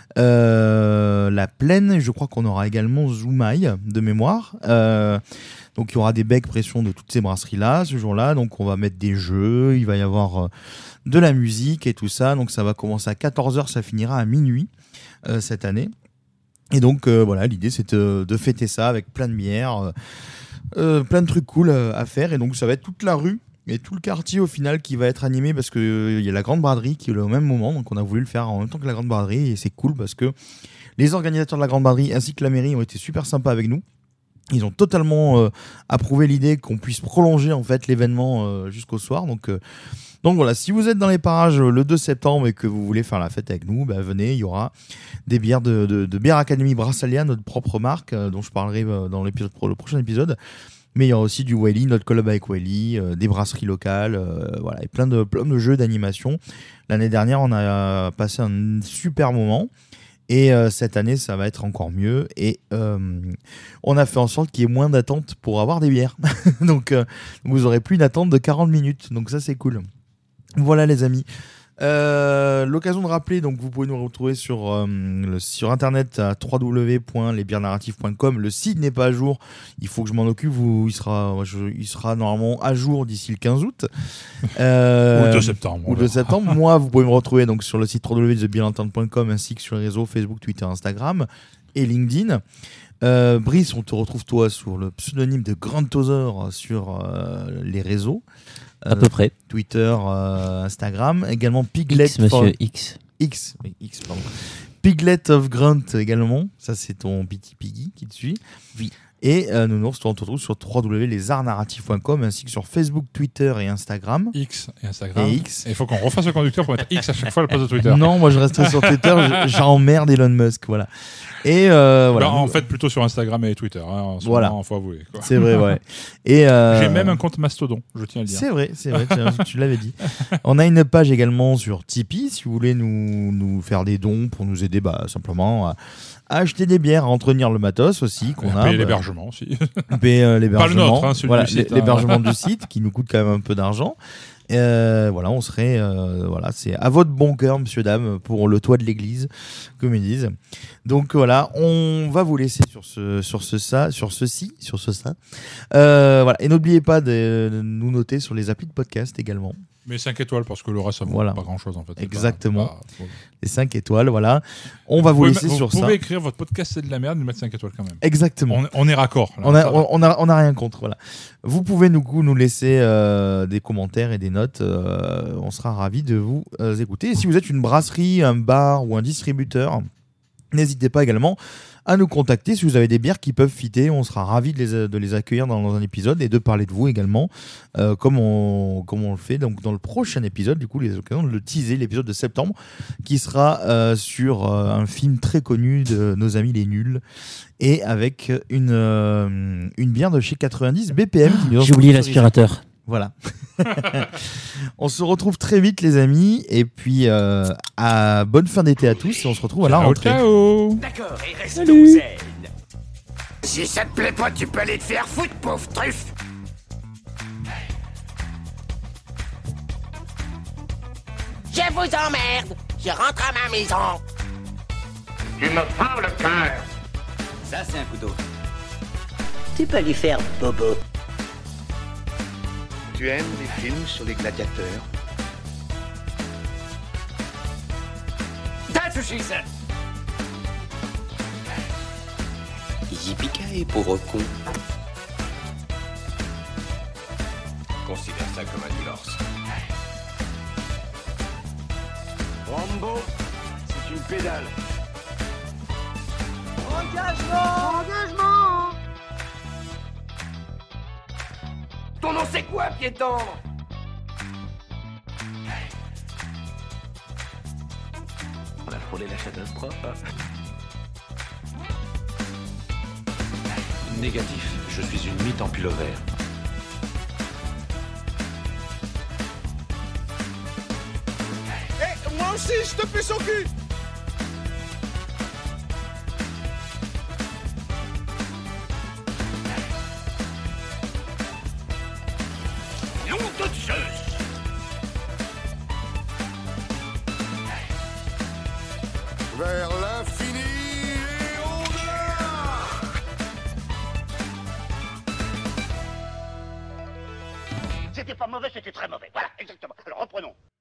euh, La Plaine. Je crois qu'on aura également Zoumaï de mémoire. Euh, donc il y aura des becs pression de toutes ces brasseries là ce jour-là. Donc on va mettre des jeux, il va y avoir euh, de la musique et tout ça. Donc ça va commencer à quatorze heures, ça finira à minuit euh, cette année. Et donc euh, voilà, l'idée c'est de, de fêter ça avec plein de bières, euh, plein de trucs cool euh, à faire. Et donc ça va être toute la rue et tout le quartier au final qui va être animé parce qu'il euh, y a la Grande Braderie qui est au même moment. Donc on a voulu le faire en même temps que la Grande Braderie et c'est cool parce que les organisateurs de la Grande Braderie ainsi que la mairie ont été super sympas avec nous. Ils ont totalement euh, approuvé l'idée qu'on puisse prolonger en fait l'événement euh, jusqu'au soir. Donc euh, Donc voilà, si vous êtes dans les parages le deux septembre et que vous voulez faire la fête avec nous, bah venez, il y aura des bières de, de, de Beer Academy Brassalia, notre propre marque, euh, dont je parlerai euh, dans l'épisode, le prochain épisode. Mais il y aura aussi du Wiley, notre collab avec Wiley, euh, des brasseries locales, euh, voilà, et plein de, plein de jeux d'animation. L'année dernière, on a passé un super moment. Et euh, cette année, ça va être encore mieux. Et euh, on a fait en sorte qu'il y ait moins d'attente pour avoir des bières. Donc, euh, vous aurez plus une attente de quarante minutes. Donc ça, c'est cool. Voilà les amis. Euh, l'occasion de rappeler, donc vous pouvez nous retrouver sur, euh, le, sur internet à w w w point les bières narratives point com. Le site n'est pas à jour, il faut que je m'en occupe. Vous, il, sera, je, il sera normalement à jour d'ici le quinze août. Euh, ou deux septembre. Ou deux septembre. Moi, vous pouvez me retrouver donc, sur le site w w w point the beer lantern point com ainsi que sur les réseaux Facebook, Twitter, Instagram et LinkedIn. Euh, Brice, on te retrouve toi sur le pseudonyme de Grand Tozer sur euh, les réseaux. À peu près. Twitter, euh, Instagram, également Piglet. X, monsieur, X. X, oui, X, pardon. Piglet of Grunt également. Ça, c'est ton petit piggy qui te suit. Oui. Et euh, nous, on se retrouve sur w w w point les arts narratifs point com ainsi que sur Facebook, Twitter et Instagram. X et Instagram. Et X. Il faut qu'on refasse le conducteur pour mettre X à chaque fois à la place de Twitter. Non, moi je resterai sur Twitter. J'emmerde Elon Musk, voilà. Et euh, voilà. Ben, en fait, plutôt sur Instagram et Twitter. Hein, en ce voilà. moment, faut avouer. Quoi. C'est vrai, ouais. Et euh... j'ai même un compte Mastodon, je tiens à le dire. C'est vrai, c'est vrai. Tu, tu l'avais dit. On a une page également sur Tipeee si vous voulez nous nous faire des dons pour nous aider, bah simplement à, à acheter des bières, à entretenir le matos aussi qu'on et a. Payer bah, l'hébergement aussi. Payer euh, l'hébergement. Pas le nôtre, hein, celui voilà, du site. L'hébergement hein. du site qui nous coûte quand même un peu d'argent. Euh, voilà, on serait, euh, voilà, c'est à votre bon cœur, monsieur, dame, pour le toit de l'église, comme ils disent. Donc voilà, on va vous laisser sur ce, sur ce ça, sur ceci, sur ce ça. Euh, voilà, et n'oubliez pas de, de nous noter sur les applis de podcast également. Mais cinq étoiles parce que le reste ça vaut voilà. pas grand chose en fait. Exactement. Pas, pas... Les cinq étoiles, voilà. On va vous, vous laisser vous sur ça. Vous pouvez écrire votre podcast c'est de la merde, nous mettre cinq étoiles quand même. Exactement. On, on est raccord. Là, on, a, on, a, on a rien contre. Voilà. Vous pouvez nous, nous laisser euh, des commentaires et des notes. Euh, on sera ravis de vous euh, écouter. Et si vous êtes une brasserie, un bar ou un distributeur, n'hésitez pas également à nous contacter si vous avez des bières qui peuvent fitter. On sera ravis de les, de les accueillir dans, dans un épisode et de parler de vous également, euh, comme, on, comme on le fait donc, dans le prochain épisode. Du coup, les occasions de le teaser, l'épisode de septembre, qui sera euh, sur euh, un film très connu de nos amis les nuls et avec une, euh, une bière de chez quatre-vingt-dix B P M. J'ai oublié l'aspirateur. Voilà. On se retrouve très vite, les amis. Et puis, euh, à bonne fin d'été à tous. Et on se retrouve à la Ciao, rentrée. ciao. D'accord, et reste Salut. zen. Si ça te plaît pas, tu peux aller te faire foutre, pauvre truffe. Je vous emmerde. Je rentre à ma maison. Tu me prends le cœur. Ça, c'est un couteau. Tu peux lui faire bobo. Tu aimes les films sur les gladiateurs? That's what she said. Yippee pauvre con. Considère ça comme un divorce. Rambo, c'est une pédale. Ton nom c'est quoi, piéton? On a frôlé la catastrophe. Négatif, je suis une mythe en pullover. Eh, moi aussi, je te pue son cul. Nom de Zeus. Vers l'infini et au-delà. C'était pas mauvais, c'était très mauvais. Voilà, exactement. Alors reprenons.